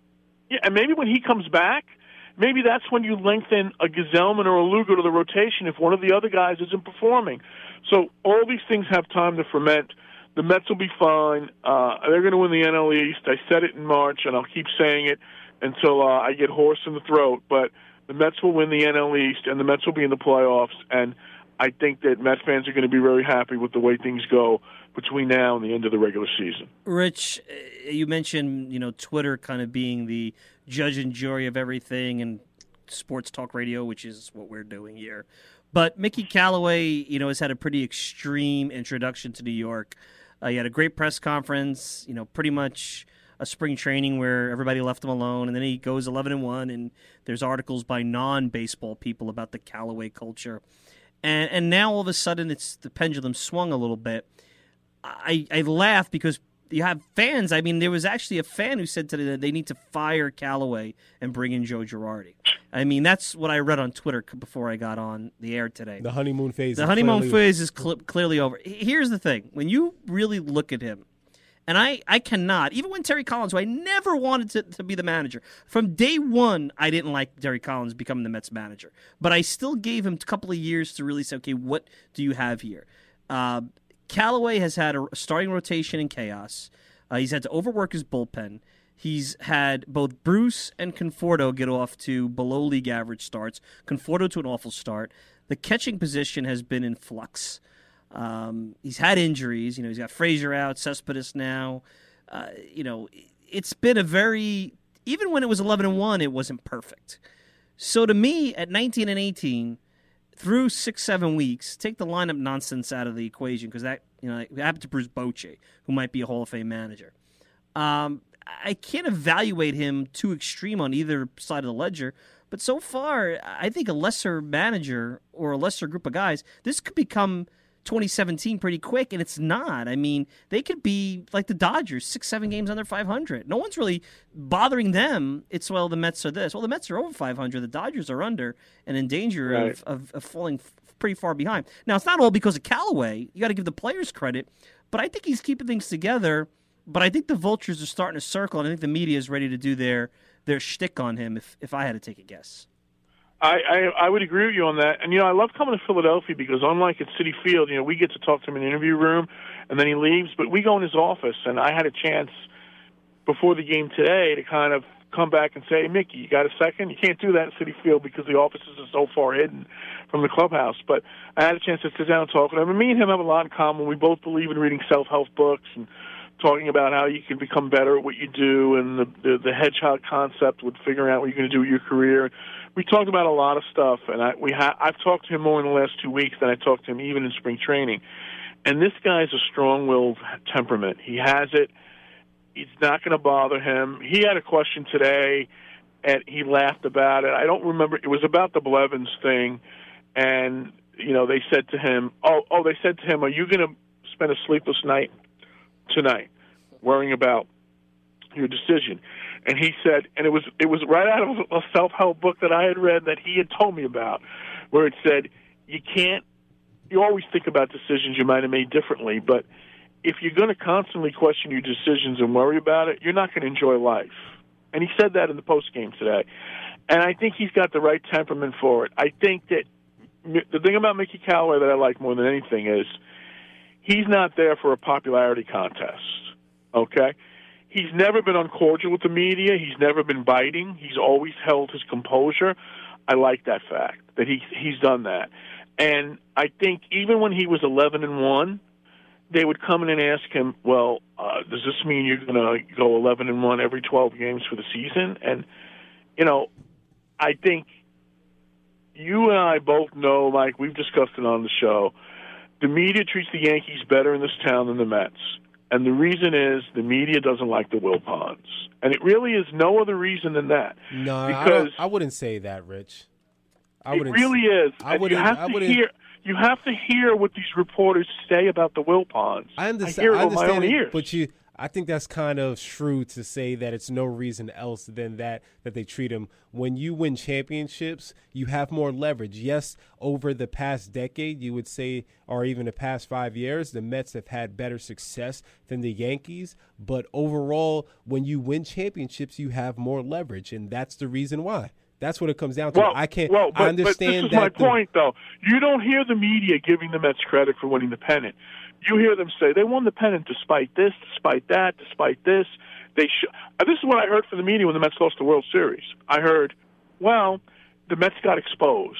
maybe when he comes back, maybe that's when you lengthen a Gazelman or a Lugo to the rotation if one of the other guys isn't performing. So all these things have time to ferment. The Mets will be fine. They're going to win the NL East. I said it in March, and I'll keep saying it until I get hoarse in the throat. But the Mets will win the NL East, and the Mets will be in the playoffs. And I think that Mets fans are going to be very happy with the way things go between now and the end of the regular season. Rich, you mentioned, Twitter kind of being the judge and jury of everything and sports talk radio, which is what we're doing here. But Mickey Callaway, has had a pretty extreme introduction to New York. He had a great press conference, pretty much a spring training where everybody left him alone, and then he goes 11-1, and there's articles by non-baseball people about the Callaway culture. And now all of a sudden the pendulum swung a little bit. I laugh because you have fans. I mean, there was actually a fan who said today that they need to fire Callaway and bring in Joe Girardi. I mean, that's what I read on Twitter before I got on the air today. The honeymoon phase. The honeymoon phase is clearly over. Here's the thing. When you really look at him, and I cannot, even when Terry Collins, who I never wanted to be the manager, from day one, I didn't like Terry Collins becoming the Mets manager. But I still gave him a couple of years to really say, okay, what do you have here? Callaway has had a starting rotation in chaos. He's had to overwork his bullpen. He's had both Bruce and Conforto get off to below league average starts. Conforto to an awful start. The catching position has been in flux. He's had injuries. He's got Frazier out, Cespedes now. It's been a very, even when it was 11-1, it wasn't perfect. So to me, at 19 and 18, through 6-7 weeks, take the lineup nonsense out of the equation because that it happened to Bruce Bochy, who might be a Hall of Fame manager. I can't evaluate him too extreme on either side of the ledger, but so far, I think a lesser manager or a lesser group of guys, this could become 2017 pretty quick, and it's not. I mean, they could be like the Dodgers, 6-7 games under 500. No one's really bothering them. It's, well, the Mets are this. Well, the Mets are over 500. The Dodgers are under and in danger of falling pretty far behind. Now, it's not all because of Callaway. You got to give the players credit, but I think he's keeping things together. But I think the vultures are starting to circle, and I think the media is ready to do their shtick on him, if I had to take a guess. I would agree with you on that. And, I love coming to Philadelphia because unlike at Citi Field, we get to talk to him in the interview room, and then he leaves. But we go in his office, and I had a chance before the game today to kind of come back and say, hey, Mickey, you got a second? You can't do that at Citi Field because the offices are so far hidden from the clubhouse. But I had a chance to sit down and talk with him. And me and him have a lot in common. We both believe in reading self-help books and talking about how you can become better at what you do, and the hedgehog concept with figuring out what you're going to do with your career. We talked about a lot of stuff, and I've talked to him more in the last 2 weeks than I talked to him even in spring training. And this guy's a strong-willed temperament. He has it. It's not going to bother him. He had a question today, and he laughed about it. I don't remember. It was about the Blevins thing, and they said to him, they said to him, are you going to spend a sleepless night tonight worrying about your decision? And he said, and it was right out of a self-help book that I had read that he had told me about, where it said, you always think about decisions you might have made differently, but if you're going to constantly question your decisions and worry about it, you're not going to enjoy life. And he said that in the post-game today. And I think he's got the right temperament for it. I think that the thing about Mickey Callaway that I like more than anything is he's not there for a popularity contest, okay? He's never been uncordial with the media. He's never been biting. He's always held his composure. I like that fact, that he's done that. And I think even when he was 11-1, they would come in and ask him, well, does this mean you're going to go 11-1 every 12 games for the season? And, I think you and I both know, Mike, we've discussed it on the show, the media treats the Yankees better in this town than the Mets. And the reason is the media doesn't like the Wilpons. And it really is no other reason than that. No, because I wouldn't say that, Rich. It really is. You have to hear what these reporters say about the Wilpons. I understand. I hear it with my own ears. But I think that's kind of shrewd to say that it's no reason else than that they treat him. When you win championships, you have more leverage. Yes, over the past decade, you would say, or even the past 5 years, the Mets have had better success than the Yankees. But overall, when you win championships, you have more leverage, and that's the reason why. That's what it comes down to. I understand but this is my point, though. You don't hear the media giving the Mets credit for winning the pennant. You hear them say they won the pennant despite this, despite that, despite this. This is what I heard from the media when the Mets lost the World Series. I heard, well, the Mets got exposed.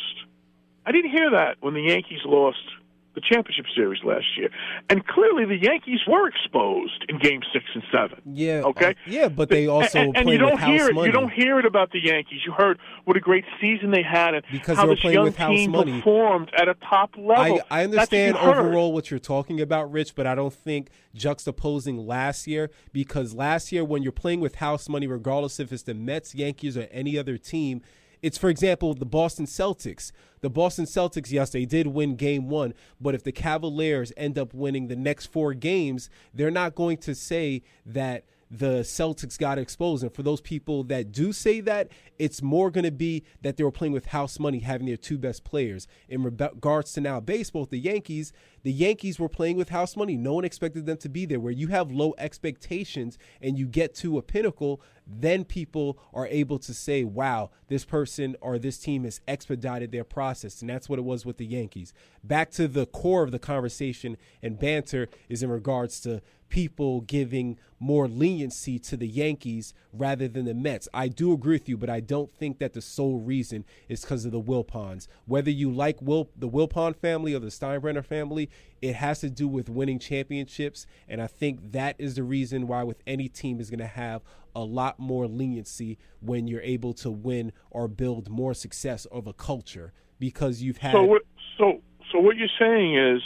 I didn't hear that when the Yankees lost the championship series last year. And clearly the Yankees were exposed in Game 6 and 7. Yeah. Okay? But they also played with house money. You don't hear it about the Yankees. You heard what a great season they had and because how they were this playing young with house team money. Performed at a top level. I understand overall what you're talking about, Rich, but I don't think juxtaposing last year, because last year when you're playing with house money, regardless if it's the Mets, Yankees, or any other team, it's, for example, the Boston Celtics. The Boston Celtics, yes, they did win Game 1, but if the Cavaliers end up winning the next 4 games, they're not going to say that the Celtics got exposed. And for those people that do say that, it's more going to be that they were playing with house money, having their 2 best players. In regards to now baseball, the Yankees were playing with house money. No one expected them to be there. Where you have low expectations and you get to a pinnacle, then people are able to say, wow, this person or this team has expedited their process. And that's what it was with the Yankees. Back to the core of the conversation and banter is in regards to people giving more leniency to the Yankees rather than the Mets. I do agree with you, but I don't think that the sole reason is because of the Wilpons. Whether you like the Wilpon family or the Steinbrenner family, it has to do with winning championships, and I think that is the reason why with any team is going to have a lot more leniency when you're able to win or build more success of a culture, because you've had... So what you're saying is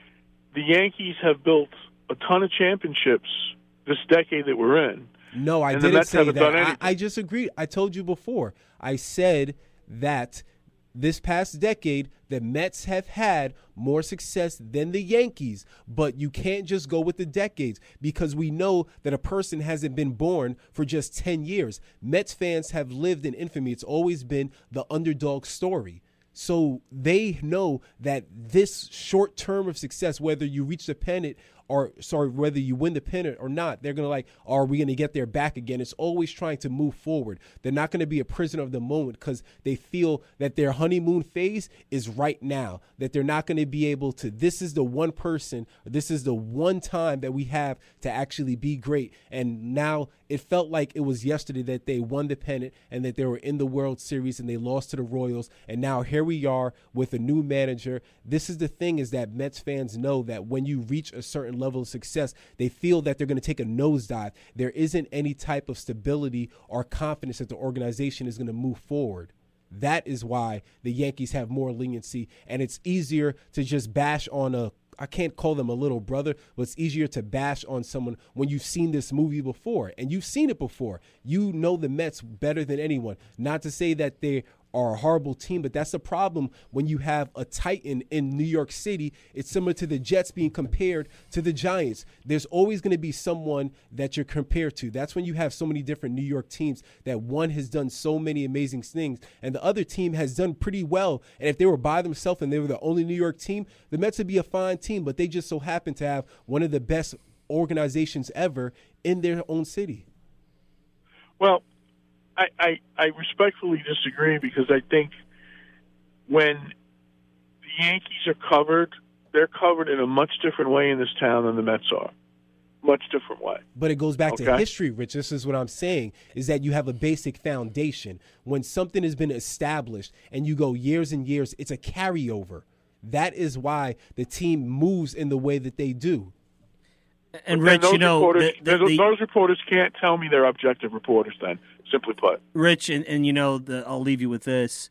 the Yankees have built a ton of championships this decade that we're in. No, I didn't say that. I just agreed. I told you before. I said that this past decade, the Mets have had more success than the Yankees, but you can't just go with the decades because we know that a person hasn't been born for just 10 years. Mets fans have lived in infamy. It's always been the underdog story. So they know that this short term of success, whether you reach the pennant whether you win the pennant or not, they're going to are we going to get their back again? It's always trying to move forward. They're not going to be a prisoner of the moment because they feel that their honeymoon phase is right now, that they're not going to be able to, this is the one person, this is the one time that we have to actually be great. And now it felt like it was yesterday that they won the pennant and that they were in the World Series and they lost to the Royals. And now here we are with a new manager. This is the thing, is that Mets fans know that when you reach a certain level of success, they feel that they're going to take a nosedive. There isn't any type of stability or confidence that the organization is going to move forward. That is why the Yankees have more leniency, and it's easier to just bash on I can't call them a little brother, but it's easier to bash on someone when you've seen this movie before, and you've seen it before. You know the Mets better than anyone. Not to say that they are a horrible team, but that's the problem when you have a Titan in New York City. It's similar to the Jets being compared to the Giants. There's always going to be someone that you're compared to. That's when you have so many different New York teams, that one has done so many amazing things and the other team has done pretty well. And if they were by themselves and they were the only New York team, the Mets would be a fine team, but they just so happen to have one of the best organizations ever in their own city. Well, I respectfully disagree, because I think when the Yankees are covered, they're covered in a much different way in this town than the Mets are. Much different way. But it goes back to history, Rich. This is what I'm saying, is that you have a basic foundation. When something has been established and you go years and years, it's a carryover. That is why the team moves in the way that they do. And Rich, those reporters can't tell me they're objective reporters then, simply put. Rich, and I'll leave you with this.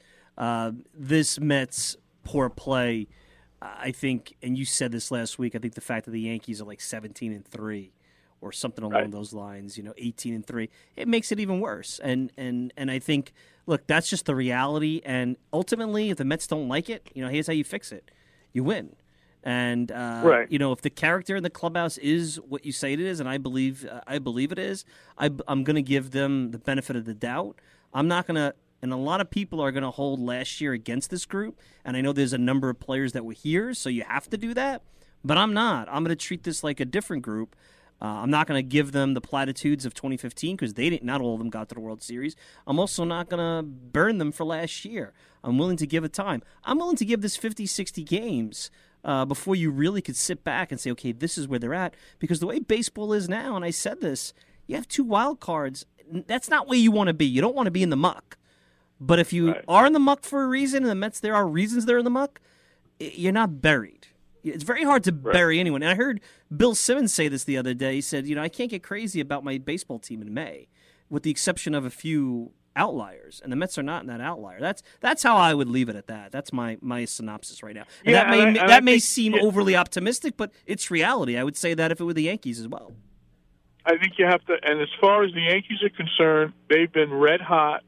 This Mets poor play, I think, and you said this last week, I think the fact that the Yankees are like 17-3 or something along those lines, 18-3, it makes it even worse. And I think, look, that's just the reality. And ultimately, if the Mets don't like it, here's how you fix it. You win. And if the character in the clubhouse is what you say it is, and I believe it is, I'm going to give them the benefit of the doubt. I'm not going to, and a lot of people are going to hold last year against this group. And I know there's a number of players that were here, so you have to do that. But I'm not. I'm going to treat this like a different group. I'm not going to give them the platitudes of 2015 because not all of them got to the World Series. I'm also not going to burn them for last year. I'm willing to give it time. I'm willing to give this 50, 60 games before you really could sit back and say, okay, this is where they're at. Because the way baseball is now, and I said this, you have 2 wild cards. That's not where you want to be. You don't want to be in the muck. But if you are in the muck for a reason, and the Mets, there are reasons they're in the muck, you're not buried. It's very hard to bury anyone. And I heard Bill Simmons say this the other day. He said, I can't get crazy about my baseball team in May, with the exception of a few outliers, and the Mets are not in that outlier. That's how I would leave it at that. That's my synopsis right now. And that may seem overly optimistic, but it's reality. I would say that if it were the Yankees as well. I think you have to, and as far as the Yankees are concerned, they've been red hot,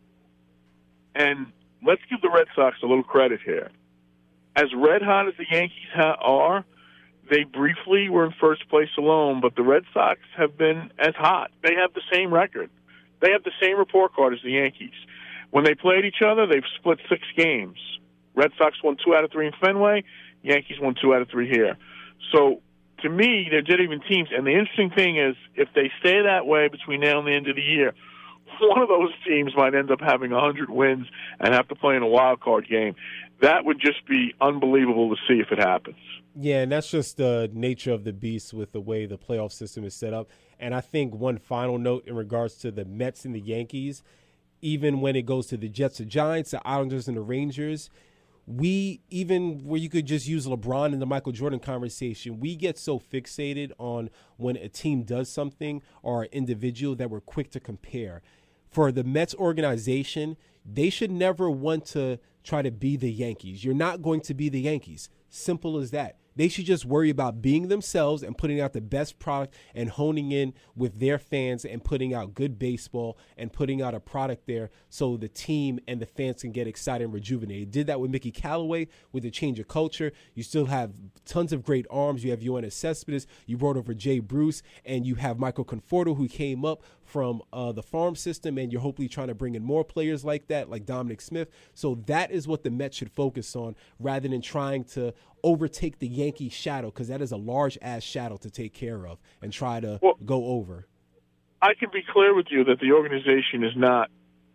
and let's give the Red Sox a little credit here. As red hot as the Yankees are, they briefly were in first place alone, but the Red Sox have been as hot. They have the same record. They have the same report card as the Yankees. When they played each other, they've split 6 games. Red Sox won 2 out of 3 in Fenway. Yankees won 2 out of 3 here. So, to me, they're dead even teams. And the interesting thing is, if they stay that way between now and the end of the year, one of those teams might end up having 100 wins and have to play in a wild card game. That would just be unbelievable to see if it happens. Yeah, and that's just the nature of the beast with the way the playoff system is set up. And I think one final note in regards to the Mets and the Yankees, even when it goes to the Jets, the Giants, the Islanders, and the Rangers, even where you could just use LeBron and the Michael Jordan conversation, we get so fixated on when a team does something or an individual that we're quick to compare. For the Mets organization, they should never want to try to be the Yankees. You're not going to be the Yankees. Simple as that. They should just worry about being themselves and putting out the best product and honing in with their fans and putting out good baseball and putting out a product there so the team and the fans can get excited and rejuvenated. Did that with Mickey Callaway with the change of culture. You still have tons of great arms. You have Yoenis Cespedes. You brought over Jay Bruce, and you have Michael Conforto, who came up from the farm system, and you're hopefully trying to bring in more players like that, like Dominic Smith. So that is what the Mets should focus on rather than trying to overtake the Yankee shadow, because that is a large-ass shadow to take care of and try to go over. I can be clear with you that the organization is not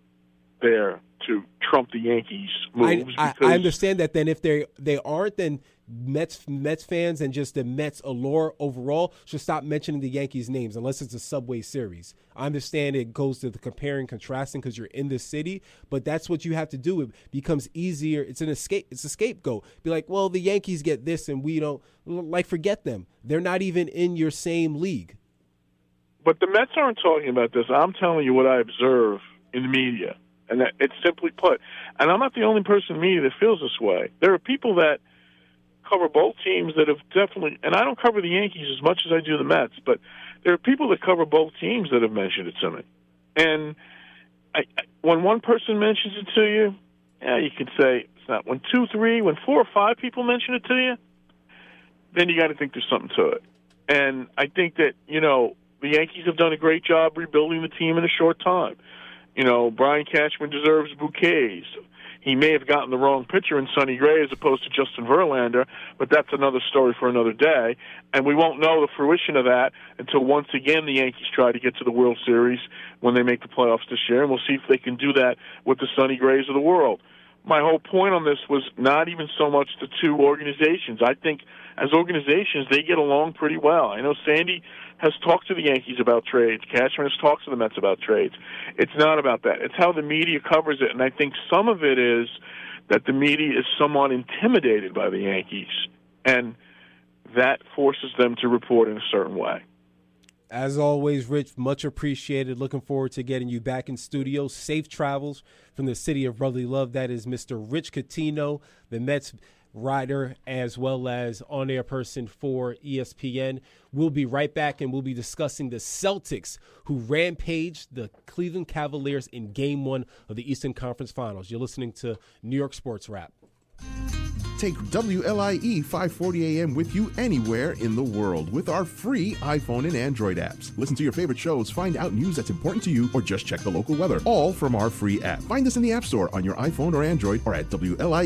there to trump the Yankees' moves. I understand that. Then if they aren't, then Mets fans and just the Mets allure overall should stop mentioning the Yankees' names unless it's a Subway Series. I understand it goes to the comparing, contrasting because you're in the city, but that's what you have to do. It becomes easier. It's a scapegoat. Be like, well, the Yankees get this and we don't. Like, forget them. They're not even in your same league. But the Mets aren't talking about this. I'm telling you what I observe in the media, and that it's simply put. And I'm not the only person in the media that feels this way. There are people that cover both teams that have definitely, and I don't cover the Yankees as much as I do the Mets, but there are people that cover both teams that have mentioned it to me. And when one person mentions it to you, yeah, you could say it's not. When 2, 3, when 4 or 5 people mention it to you, then you got to think there's something to it. And I think that, the Yankees have done a great job rebuilding the team in a short time. Brian Cashman deserves bouquets. He may have gotten the wrong pitcher in Sonny Gray as opposed to Justin Verlander, but that's another story for another day. And we won't know the fruition of that until once again the Yankees try to get to the World Series when they make the playoffs this year, and we'll see if they can do that with the Sonny Grays of the world. My whole point on this was not even so much the two organizations. I think as organizations, they get along pretty well. I know Sandy has talked to the Yankees about trades. Cashman has talked to the Mets about trades. It's not about that. It's how the media covers it, and I think some of it is that the media is somewhat intimidated by the Yankees, and that forces them to report in a certain way. As always, Rich, much appreciated. Looking forward to getting you back in studio. Safe travels from the city of brotherly love. That is Mr. Rich Catino, the Mets writer as well as on-air person for ESPN. We'll be right back, and we'll be discussing the Celtics, who rampaged the Cleveland Cavaliers in Game 1 of the Eastern Conference Finals. You're listening to New York Sports Wrap. Take WLIE 540 AM with you anywhere in the world with our free iPhone and Android apps. Listen to your favorite shows, find out news that's important to you, or just check the local weather, all from our free app. Find us in the App Store on your iPhone or Android, or at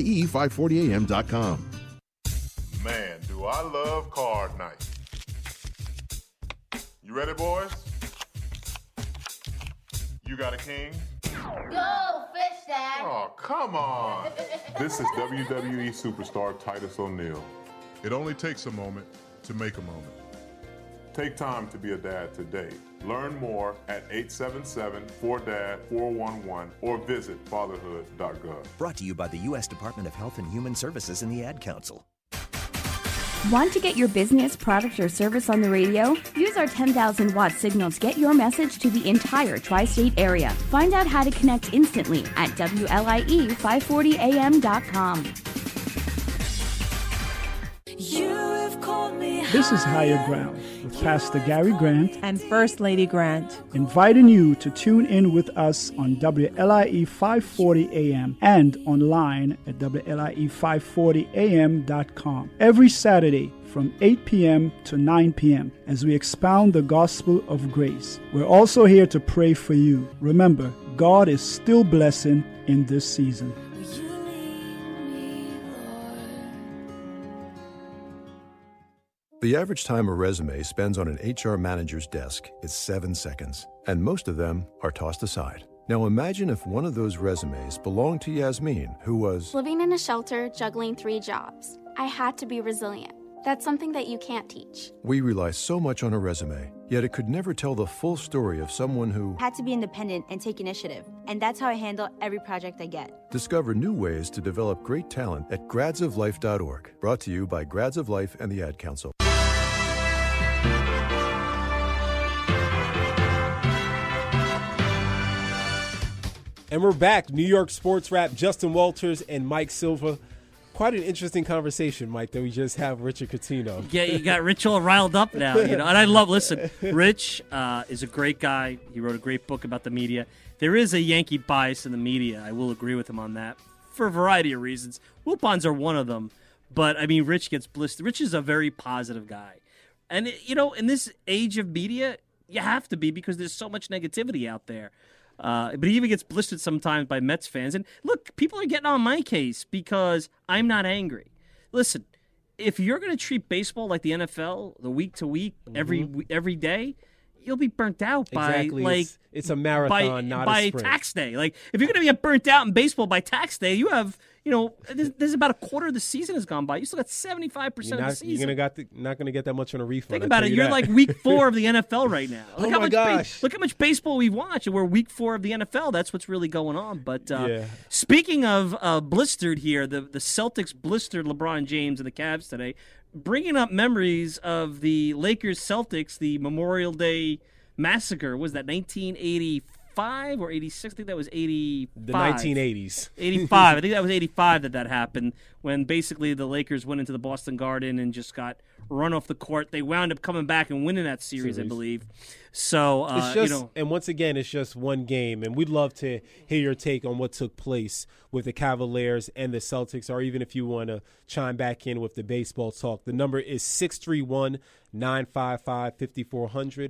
WLIE540am.com. Man, do I love card night. You ready, boys? You got a king? Go, fish dad! Oh, come on! This is WWE superstar Titus O'Neil. It only takes a moment to make a moment. Take time to be a dad today. Learn more at 877-4DAD-411 or visit fatherhood.gov. Brought to you by the U.S. Department of Health and Human Services and the Ad Council. Want to get your business, product, or service on the radio? Use our 10,000-watt signal to get your message to the entire tri-state area. Find out how to connect instantly at WLIE540am.com. This is Higher Ground with Pastor Gary Grant and First Lady Grant, inviting you to tune in with us on WLIE 540 AM and online at WLIE540am.com every Saturday from 8 p.m. to 9 p.m. as we expound the gospel of grace. We're also here to pray for you. Remember, God is still blessing in this season. The average time a resume spends on an HR manager's desk is 7 seconds, and most of them are tossed aside. Now imagine if one of those resumes belonged to Yasmin, who was living in a shelter, juggling 3 jobs. I had to be resilient. That's something that you can't teach. We rely so much on a resume, yet it could never tell the full story of someone who had to be independent and take initiative. And that's how I handle every project I get. Discover new ways to develop great talent at gradsoflife.org. Brought to you by Grads of Life and the Ad Council. And we're back. New York Sports Wrap, Justin Walters and Mike Silva. Quite an interesting conversation, Mike, that we just have Richard Catino. Yeah, you got Rich all riled up now. And I listen, Rich is a great guy. He wrote a great book about the media. There is a Yankee bias in the media. I will agree with him on that for a variety of reasons. Wilpons are one of them. But, Rich gets blistered. Rich is a very positive guy. And, in this age of media, you have to be because there's so much negativity out there. But he even gets blistered sometimes by Mets fans. And look, people are getting on my case because I'm not angry. Listen, if you're going to treat baseball like the NFL, the week to week, every day, you'll be burnt out by it's a marathon, not a sprint. By tax day. Like if you're going to get burnt out in baseball by tax day, you have there's about a quarter of the season has gone by. You still got 75% of the season. You're not going to get that much on a refund. Think about it. You're like week 4 of the NFL right now. Look my gosh! Look how much baseball we've watched, and we're week 4 of the NFL. That's what's really going on. But speaking of blistered here, the Celtics blistered LeBron James and the Cavs today, bringing up memories of the Lakers-Celtics, the Memorial Day massacre. Was that 1985 or 86? I think that was 85. The 1980s. 85. I think that was 85 that happened when basically the Lakers went into the Boston Garden and just got run off the court. They wound up coming back and winning that series. I believe. So, it's just, and once again, it's just one game, and we'd love to hear your take on what took place with the Cavaliers and the Celtics, or even if you want to chime back in with the baseball talk. The number is 631-955-5400,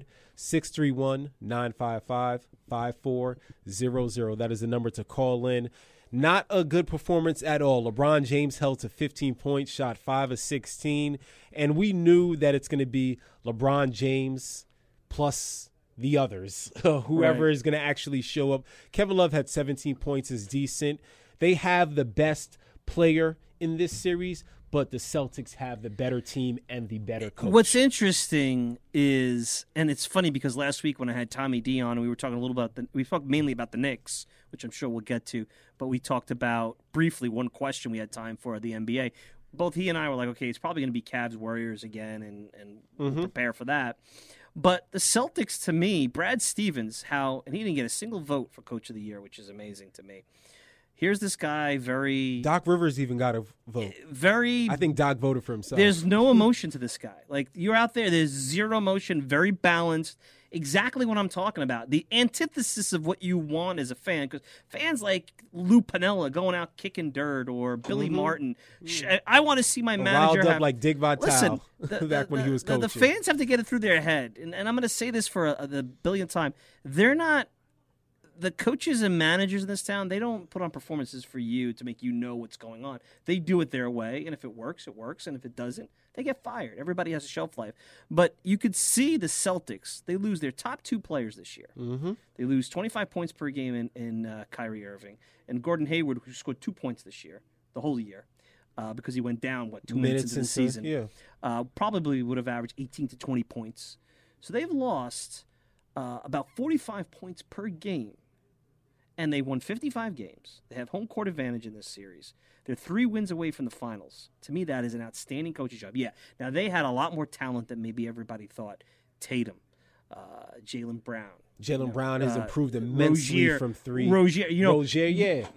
631-955-5400. That is the number to call in. Not a good performance at all. LeBron James held to 15 points, shot 5 of 16, and we knew that it's going to be LeBron James plus the others, whoever is going to actually show up. Kevin Love had 17 points, is decent. They have the best player in this series, but the Celtics have the better team and the better coach. What's interesting is, and it's funny because last week when I had Tommy D on, we were talking a little about we talked mainly about the Knicks, which I'm sure we'll get to, but we talked about briefly one question we had time for the NBA. Both he and I were like, okay, it's probably going to be Cavs Warriors again, and we'll prepare for that. But the Celtics, to me, Brad Stevens, and he didn't get a single vote for Coach of the Year, which is amazing to me. Here's this guy, Doc Rivers even got a vote. I think Doc voted for himself. There's no emotion to this guy. Like, you're out there, there's zero emotion, very balanced. Exactly what I'm talking about. The antithesis of what you want as a fan. Because fans like Lou Piniella going out kicking dirt, or Billy Martin. I want to see my manager riled up like Dick Vitale back when he was coaching. The fans have to get it through their head. And I'm going to say this for the billionth time. They're not... The coaches and managers in this town, they don't put on performances for you to make you know what's going on. They do it their way, and if it works, it works, and if it doesn't, they get fired. Everybody has a shelf life. But you could see the Celtics, they lose their top 2 players this year. They lose 25 points per game in Kyrie Irving. And Gordon Hayward, who scored 2 points this year, the whole year, because he went down, 2 minutes into the season. Probably would have averaged 18 to 20 points. So they've lost about 45 points per game. And they won 55 games. They have home court advantage in this series. They're 3 wins away from the finals. To me, that is an outstanding coaching job. Yeah, now they had a lot more talent than maybe everybody thought. Tatum, Jaylen Brown. Jaylen Brown has improved immensely from 3. Rozier, It's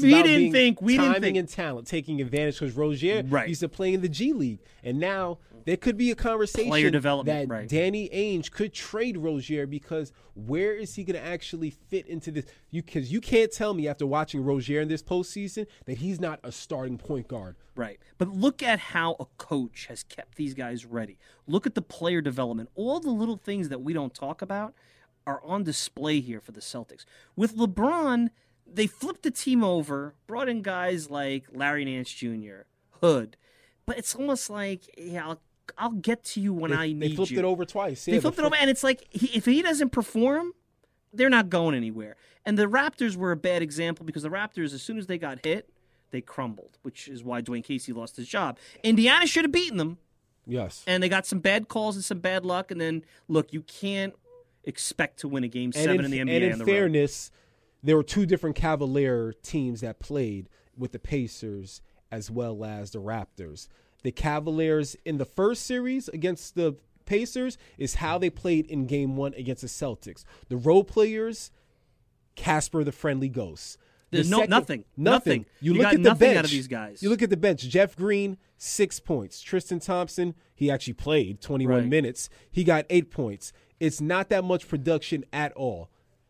timing and talent, taking advantage, because Rozier used to play in the G League, and now there could be a conversation player development, that Danny Ainge could trade Rozier, because where is he going to actually fit into this? Because you can't tell me after watching Rozier in this postseason that he's not a starting point guard. Right. But look at how a coach has kept these guys ready. Look at the player development. All the little things that we don't talk about are on display here for the Celtics. With LeBron, they flipped the team over, brought in guys like Larry Nance Jr., Hood. But it's almost like, I'll get to you when I need you. They flipped it over twice. They flipped it over, and it's like, if he doesn't perform, they're not going anywhere. And the Raptors were a bad example, because the Raptors, as soon as they got hit, they crumbled, which is why Dwayne Casey lost his job. Indiana should have beaten them. Yes. And they got some bad calls and some bad luck, and then, look, you can't expect to win a Game 7 in the NBA. And in on the fairness, there were 2 different Cavalier teams that played with the Pacers as well as the Raptors. The Cavaliers in the first series against the Pacers is how they played in Game 1 against the Celtics. The role players, Casper the Friendly Ghost. There's nothing. You look got at the nothing bench. out of these guys. You look at the bench. Jeff Green, 6 points. Tristan Thompson, he actually played 21 minutes. He got 8 points. It's not that much production at all.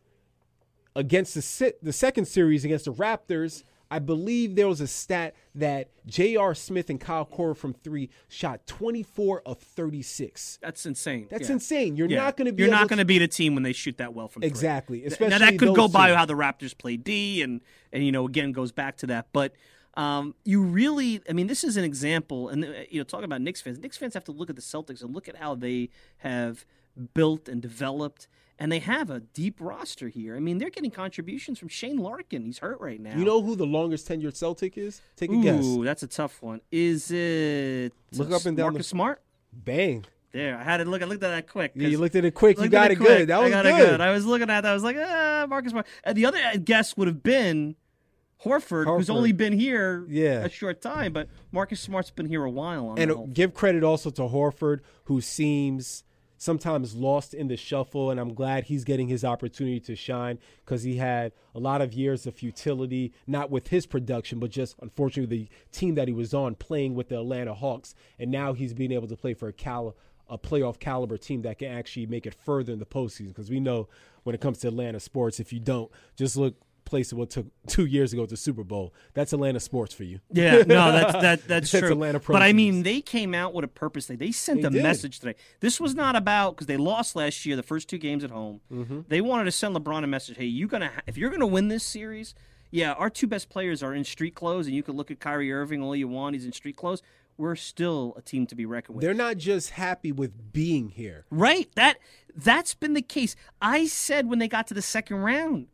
Against the second series against the Raptors, I believe there was a stat that J.R. Smith and Kyle Korver from 3 shot 24 of 36. That's insane. That's insane. You're not going to beat a team when they shoot that well from 3. Exactly. Especially now that could go by two. how the Raptors play D, and again goes back to that. But you really, this is an example, and talking about Knicks fans. Knicks fans have to look at the Celtics and look at how they have built and developed. And they have a deep roster here. They're getting contributions from Shane Larkin. He's hurt right now. You know who the longest tenured Celtic is? Take a guess. Ooh, that's a tough one. Is it Look up and down Marcus Smart? Bang. There, I looked at that quick. Yeah, you looked at it quick. You got it good. That was good. I was looking at that. I was like, Marcus Smart. And the other guess would have been Horford, who's only been here a short time. But Marcus Smart's been here a while. And give credit also to Horford, who seems sometimes lost in the shuffle, and I'm glad he's getting his opportunity to shine because he had a lot of years of futility, not with his production, but just, unfortunately, the team that he was on playing with the Atlanta Hawks, and now he's being able to play for a playoff caliber team that can actually make it further in the postseason because we know when it comes to Atlanta sports, if you don't, just look place of what took 2 years ago at the Super Bowl. That's Atlanta sports for you. Yeah, no, that's true. Atlanta but they came out with a purpose. They sent a message today. This was not about, because they lost last year, the first 2 games at home. Mm-hmm. They wanted to send LeBron a message. Hey, if you're gonna win this series, our 2 best players are in street clothes, and you can look at Kyrie Irving all you want. He's in street clothes. We're still a team to be reckoned with. They're not just happy with being here. Right. That's been the case. I said when they got to the second round,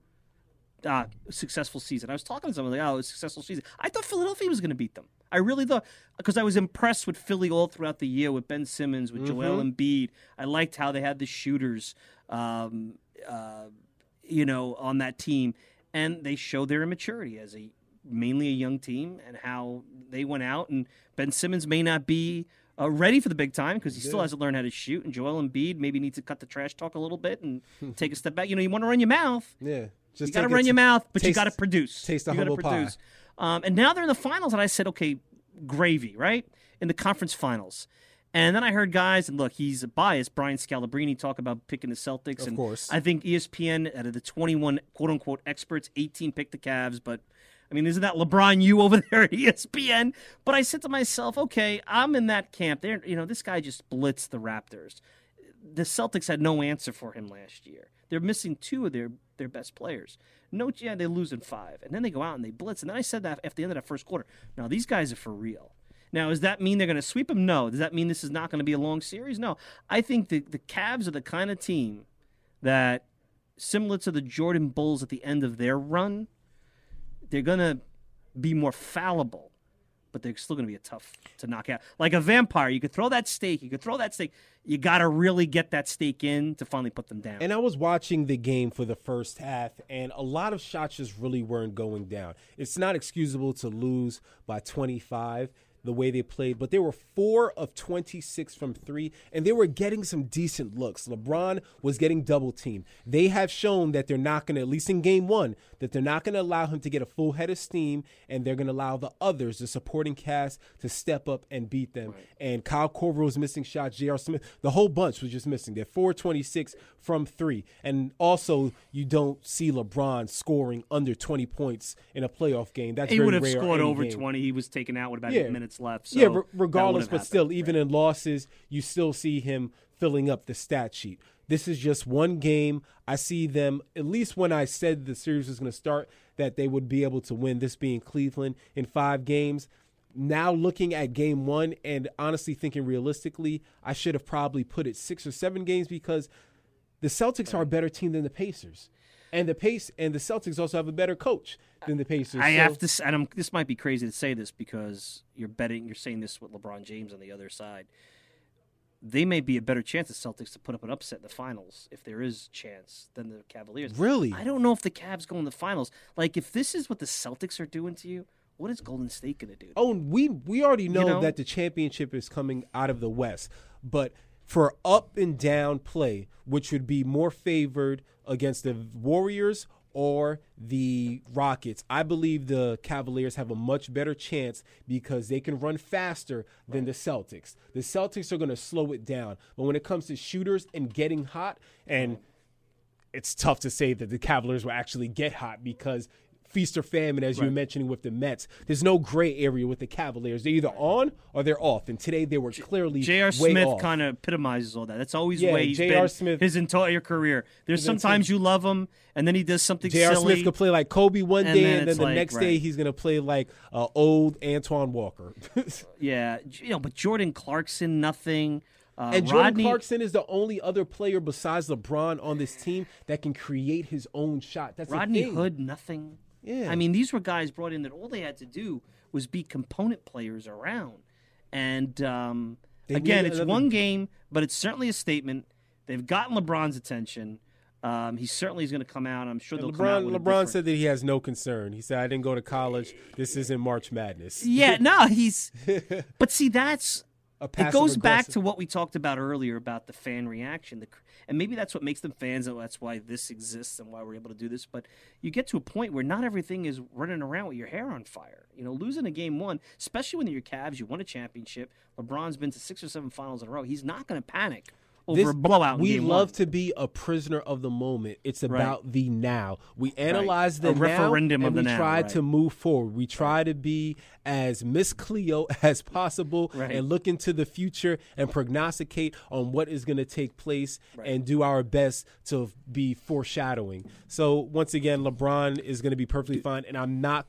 successful season. I was talking to someone like, it was a successful season. I thought Philadelphia was going to beat them. I really thought, because I was impressed with Philly all throughout the year, with Ben Simmons, with Joel Embiid. I liked how they had the shooters, on that team. And they showed their immaturity as mainly a young team, and how they went out. And Ben Simmons may not be ready for the big time because he still hasn't learned how to shoot. And Joel Embiid maybe needs to cut the trash talk a little bit and take a step back. You want to run your mouth. Yeah. You got to run your mouth, but you got to produce. Taste the humble pie. And now they're in the finals, and I said, okay, gravy, right? In the conference finals. And then I heard guys, and look, he's biased, Brian Scalabrine, talk about picking the Celtics. Of course. I think ESPN, out of the 21 quote-unquote experts, 18 picked the Cavs. But, isn't that LeBron you over there at ESPN? But I said to myself, okay, I'm in that camp. This guy just blitzed the Raptors. The Celtics had no answer for him last year. They're missing 2 of their best players. They lose in 5. And then they go out and they blitz. And then I said that at the end of that first quarter. Now, these guys are for real. Now, does that mean they're going to sweep them? No. Does that mean this is not going to be a long series? No. I think the Cavs are the kind of team that, similar to the Jordan Bulls at the end of their run, they're going to be more fallible. But they're still going to be tough to knock out. Like a vampire, you could throw that stake. You got to really get that stake in to finally put them down. And I was watching the game for the first half, and a lot of shots just really weren't going down. It's not excusable to lose by 25 the way they played, but they were 4 of 26 from 3, and they were getting some decent looks. LeBron was getting double teamed. They have shown that they're not going to, at least in game 1, that they're not going to allow him to get a full head of steam, and they're going to allow the others, the supporting cast, to step up and beat them. Right. And Kyle Korver was missing shots. J.R. Smith, the whole bunch was just missing. They're 4-26 from 3. And also, you don't see LeBron scoring under 20 points in a playoff game. That's very rare. He would have scored over 20. He was taken out with about 8 minutes left. So yeah, regardless, but still, even in losses, you still see him filling up the stat sheet. This is just one game. I see them, at least when I said the series was going to start, that they would be able to win, this being Cleveland, in 5 games. Now looking at game 1 and honestly thinking realistically, I should have probably put it 6 or 7 games because the Celtics are a better team than the Pacers. And the Celtics also have a better coach than the Pacers. This might be crazy to say this because you're saying this with LeBron James on the other side. They may be a better chance the Celtics to put up an upset in the finals, if there is a chance, than the Cavaliers. Really? I don't know if the Cavs go in the finals. Like, if this is what the Celtics are doing to you, what is Golden State going to do? Oh, we already know that the championship is coming out of the West. But for up and down play, which would be more favored against the Warriors or the Rockets, I believe the Cavaliers have a much better chance because they can run faster than the Celtics. The Celtics are going to slow it down. But when it comes to shooters and getting hot, and it's tough to say that the Cavaliers will actually get hot because feast or famine, as you were mentioning with the Mets. There's no gray area with the Cavaliers. They're either on or they're off. And today they were clearly J.R. Smith kind of epitomizes all that. That's always the way he's been Smith, his entire career. There's sometimes you love him, and then he does something J.R. silly. Smith could play like Kobe one day, and then the next day he's going to play like old Antoine Walker. Yeah, but Jordan Clarkson, nothing. And Jordan Clarkson is the only other player besides LeBron on this team that can create his own shot. That's Rodney the thing. Hood, nothing. Yeah. I mean, these were guys brought in that all they had to do was be component players around. And, again, it's one game, but it's certainly a statement. They've gotten LeBron's attention. He certainly is going to come out. I'm sure they'll come out with LeBron said that he has no concern. He said, I didn't go to college. This isn't March Madness. Yeah, no, he's – but see, that's – it goes back aggressive. to what we talked about earlier about the fan reaction. And maybe that's what makes them fans, and that's why this exists and why we're able to do this. But you get to a point where not everything is running around with your hair on fire. Losing a game one, especially when you're Cavs, you won a championship. LeBron's been to 6 or 7 finals in a row. He's not going to panic over a blowout in game one. We love to be a prisoner of the moment. It's about the now. We analyze the now, referendum and of the we now, try to move forward. We try to be as Miss Cleo as possible and look into the future and prognosticate on what is going to take place and do our best to be foreshadowing. So, once again, LeBron is going to be perfectly fine, and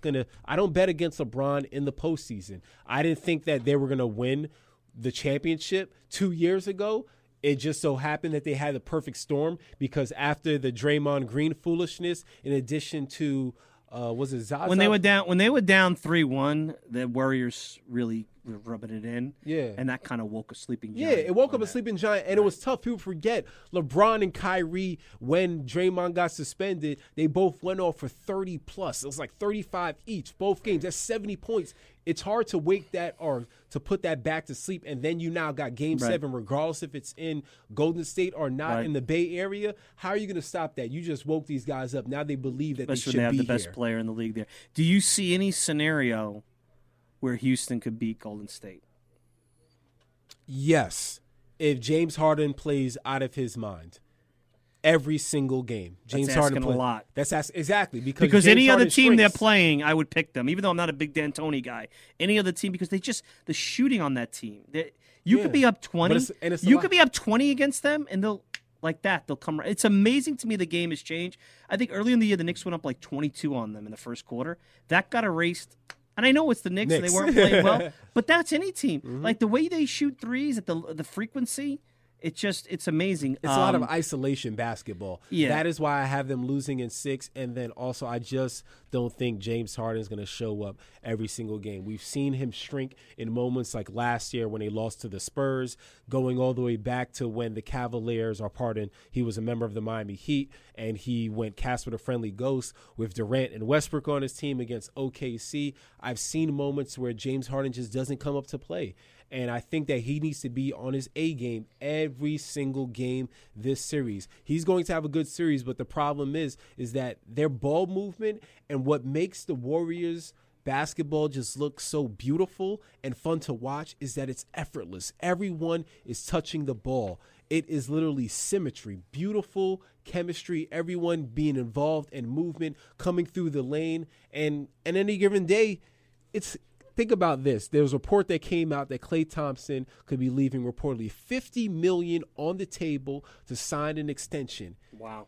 I don't bet against LeBron in the postseason. I didn't think that they were going to win the championship 2 years ago. It just so happened that they had the perfect storm because after the Draymond Green foolishness, in addition to was it Zaza? When they were down 3-1, the Warriors really were rubbing it in. Yeah. And that kind of woke a sleeping giant. Yeah, it woke up a sleeping giant, and it was tough. People forget LeBron and Kyrie, when Draymond got suspended, they both went off for 30+. It was like 35 each, both games. That's 70 points. It's hard to wake that or to put that back to sleep, and then you now got Game 7, regardless if it's in Golden State or not in the Bay Area. How are you going to stop that? You just woke these guys up. Now they believe that especially they should when they have be the best player in the league there. Do you see any scenario where Houston could beat Golden State? Yes, if James Harden plays out of his mind. Every single game. James Harden plays a lot. That's exactly because James any other Harden team shrinks. they're playing, I would pick them, even though I'm not a big D'Antoni guy. Any other team, because the shooting on that team. You could be up 20. You could be up 20 against them, and they'll come. It's amazing to me the game has changed. I think early in the year the Knicks went up like 22 on them in the first quarter. That got erased. And I know it's the Knicks. And they weren't playing well, but that's any team. Mm-hmm. Like the way they shoot threes at the frequency. It's amazing. It's a lot of isolation basketball. Yeah. That is why I have them losing in 6. And then also I just don't think James Harden is going to show up every single game. We've seen him shrink in moments like last year when they lost to the Spurs, going all the way back to when the Cavaliers, he was a member of the Miami Heat, and he went Casper the Friendly Ghost with Durant and Westbrook on his team against OKC. I've seen moments where James Harden just doesn't come up to play. And I think that he needs to be on his A game every single game this series. He's going to have a good series, but the problem is that their ball movement and what makes the Warriors basketball just look so beautiful and fun to watch is that it's effortless. Everyone is touching the ball. It is literally symmetry, beautiful chemistry, everyone being involved in movement, coming through the lane. And any given day, think about this. There was a report that came out that Klay Thompson could be leaving reportedly $50 million on the table to sign an extension. Wow.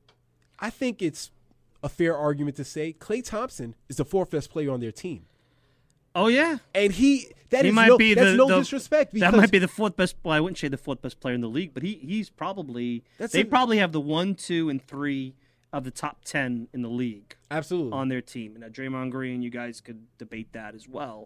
I think it's a fair argument to say Klay Thompson is the 4th best player on their team. Oh, yeah. And that's no disrespect. That might be the 4th best. Well, I wouldn't say the 4th best player in the league, but he's probably. They probably have the 1, 2, and 3 of the top 10 in the league. Absolutely. On their team. And Draymond Green, you guys could debate that as well.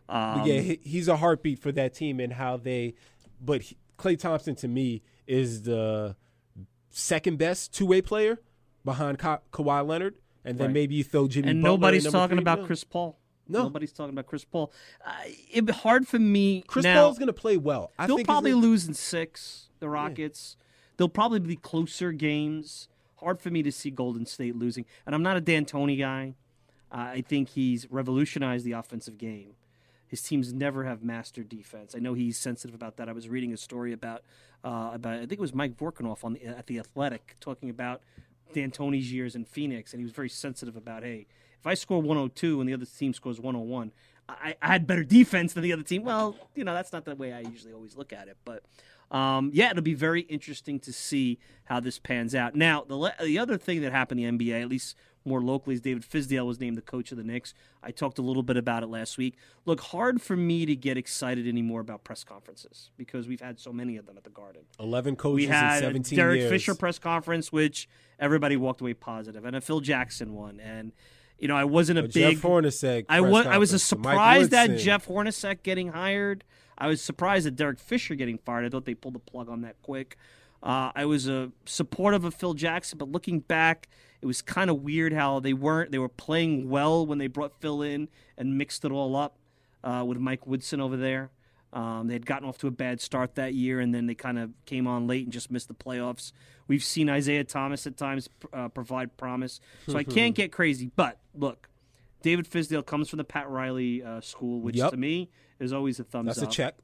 He's a heartbeat for that team and how but Klay Thompson to me is the 2nd best two-way player behind Kawhi Leonard. And then maybe you throw Jimmy and Butler. And nobody's talking about Chris Paul. No. Nobody's talking about Chris Paul. It'd be hard for me Chris now. Paul's going to play well. They'll probably lose in 6, the Rockets. They'll probably be closer games. Hard for me to see Golden State losing. And I'm not a D'Antoni guy. I think he's revolutionized the offensive game. His teams never have mastered defense. I know he's sensitive about that. I was reading a story about I think it was Mike Vorkanoff at The Athletic talking about D'Antoni's years in Phoenix, and he was very sensitive about, hey, if I score 102 and the other team scores 101, I had better defense than the other team. Well, that's not the way I usually always look at it. But, it'll be very interesting to see how this pans out. Now, the other thing that happened in the NBA, at least more locally, is David Fizdale was named the coach of the Knicks. I talked a little bit about it last week. Look, hard for me to get excited anymore about press conferences because we've had so many of them at the Garden. 11 coaches in 17 Derek years. Fisher press conference, which everybody walked away positive, and a Phil Jackson one. And I wasn't a big Jeff Hornacek. I was surprised at Jeff Hornacek getting hired. I was surprised at Derek Fisher getting fired. I thought they pulled the plug on that quick. I was supportive of Phil Jackson, but looking back, it was kind of weird how they were playing well when they brought Phil in and mixed it all up with Mike Woodson over there. They had gotten off to a bad start that year, and then they kind of came on late and just missed the playoffs. We've seen Isaiah Thomas at times provide promise. So I can't get crazy. But, look, David Fizdale comes from the Pat Riley school, which to me is always a thumbs up. That's a check.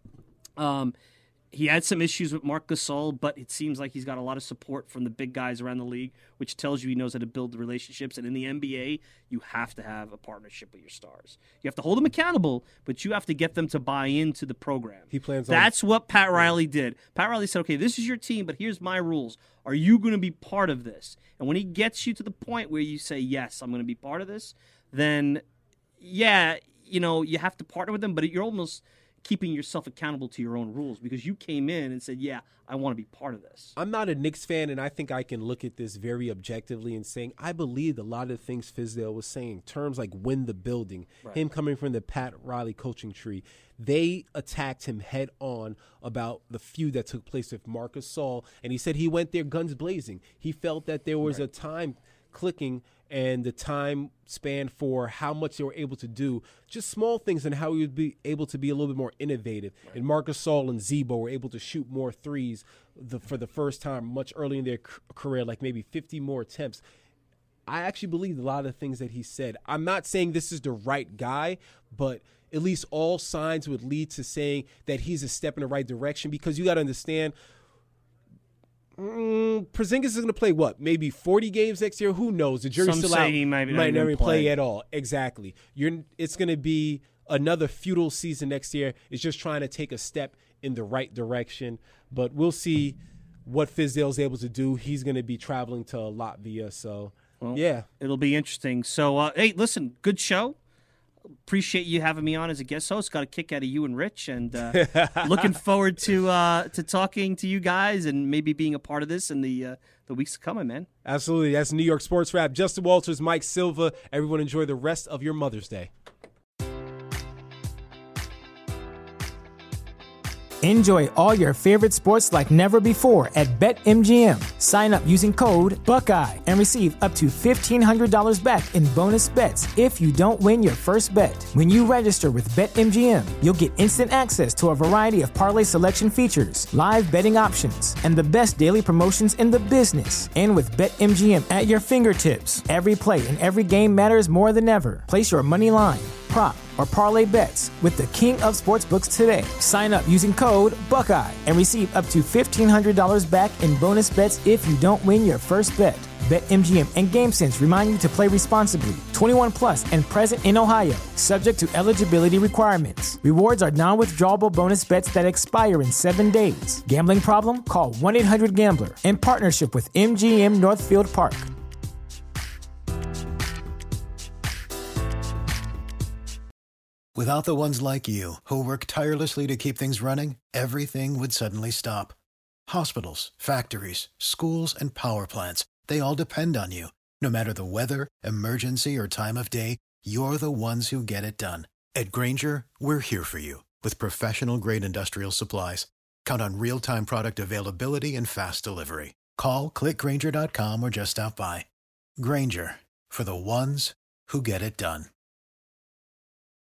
He had some issues with Marc Gasol, but it seems like he's got a lot of support from the big guys around the league, which tells you he knows how to build relationships. And in the NBA, you have to have a partnership with your stars. You have to hold them accountable, but you have to get them to buy into the program. That's what Pat Riley did. Pat Riley said, okay, this is your team, but here's my rules. Are you going to be part of this? And when he gets you to the point where you say, yes, I'm going to be part of this, then, you have to partner with them, but you're almost keeping yourself accountable to your own rules because you came in and said, yeah, I want to be part of this. I'm not a Knicks fan, and I think I can look at this very objectively and saying I believed a lot of the things Fizdale was saying, terms like win the building, him coming from the Pat Riley coaching tree. They attacked him head on about the feud that took place with Marc Gasol, and he said he went there guns blazing. He felt that there was a time clicking and the time span for how much they were able to do, just small things, and how he would be able to be a little bit more innovative. And Marc Gasol and Zebo were able to shoot more threes for the first time much early in their career, like maybe 50 more attempts. I actually believe a lot of the things that he said. I'm not saying this is the right guy, but at least all signs would lead to saying that he's a step in the right direction, because you got to understand, Porzingis is going to play what? Maybe 40 games next year? Who knows? The jury's still out. He might never play at all. Exactly. It's going to be another futile season next year. It's just trying to take a step in the right direction. But we'll see what Fizdale's able to do. He's going to be traveling to Latvia. So, it'll be interesting. So, hey, listen, good show. Appreciate you having me on as a guest host. Got a kick out of you and Rich, and looking forward to talking to you guys and maybe being a part of this in the weeks coming, man. Absolutely. That's New York Sports Wrap. Justin Walters, Mike Silva. Everyone enjoy the rest of your Mother's Day. Enjoy all your favorite sports like never before at BetMGM. Sign up using code Buckeye and receive up to $1,500 back in bonus bets if you don't win your first bet. When you register with BetMGM, you'll get instant access to a variety of parlay selection features, live betting options, and the best daily promotions in the business. And with BetMGM at your fingertips, every play and every game matters more than ever. Place your money line, prop, or parlay bets with the king of sportsbooks today. Sign up using code Buckeye and receive up to $1,500 back in bonus bets if you don't win your first bet. BetMGM and GameSense remind you to play responsibly. 21 plus and present in Ohio, subject to eligibility requirements. Rewards are non-withdrawable bonus bets that expire in 7 days. Gambling problem? Call 1-800-GAMBLER. In partnership with MGM Northfield Park. Without the ones like you, who work tirelessly to keep things running, everything would suddenly stop. Hospitals, factories, schools, and power plants, they all depend on you. No matter the weather, emergency, or time of day, you're the ones who get it done. At Grainger, we're here for you with professional-grade industrial supplies. Count on real-time product availability and fast delivery. Call, click Grainger.com, or just stop by. Grainger, for the ones who get it done.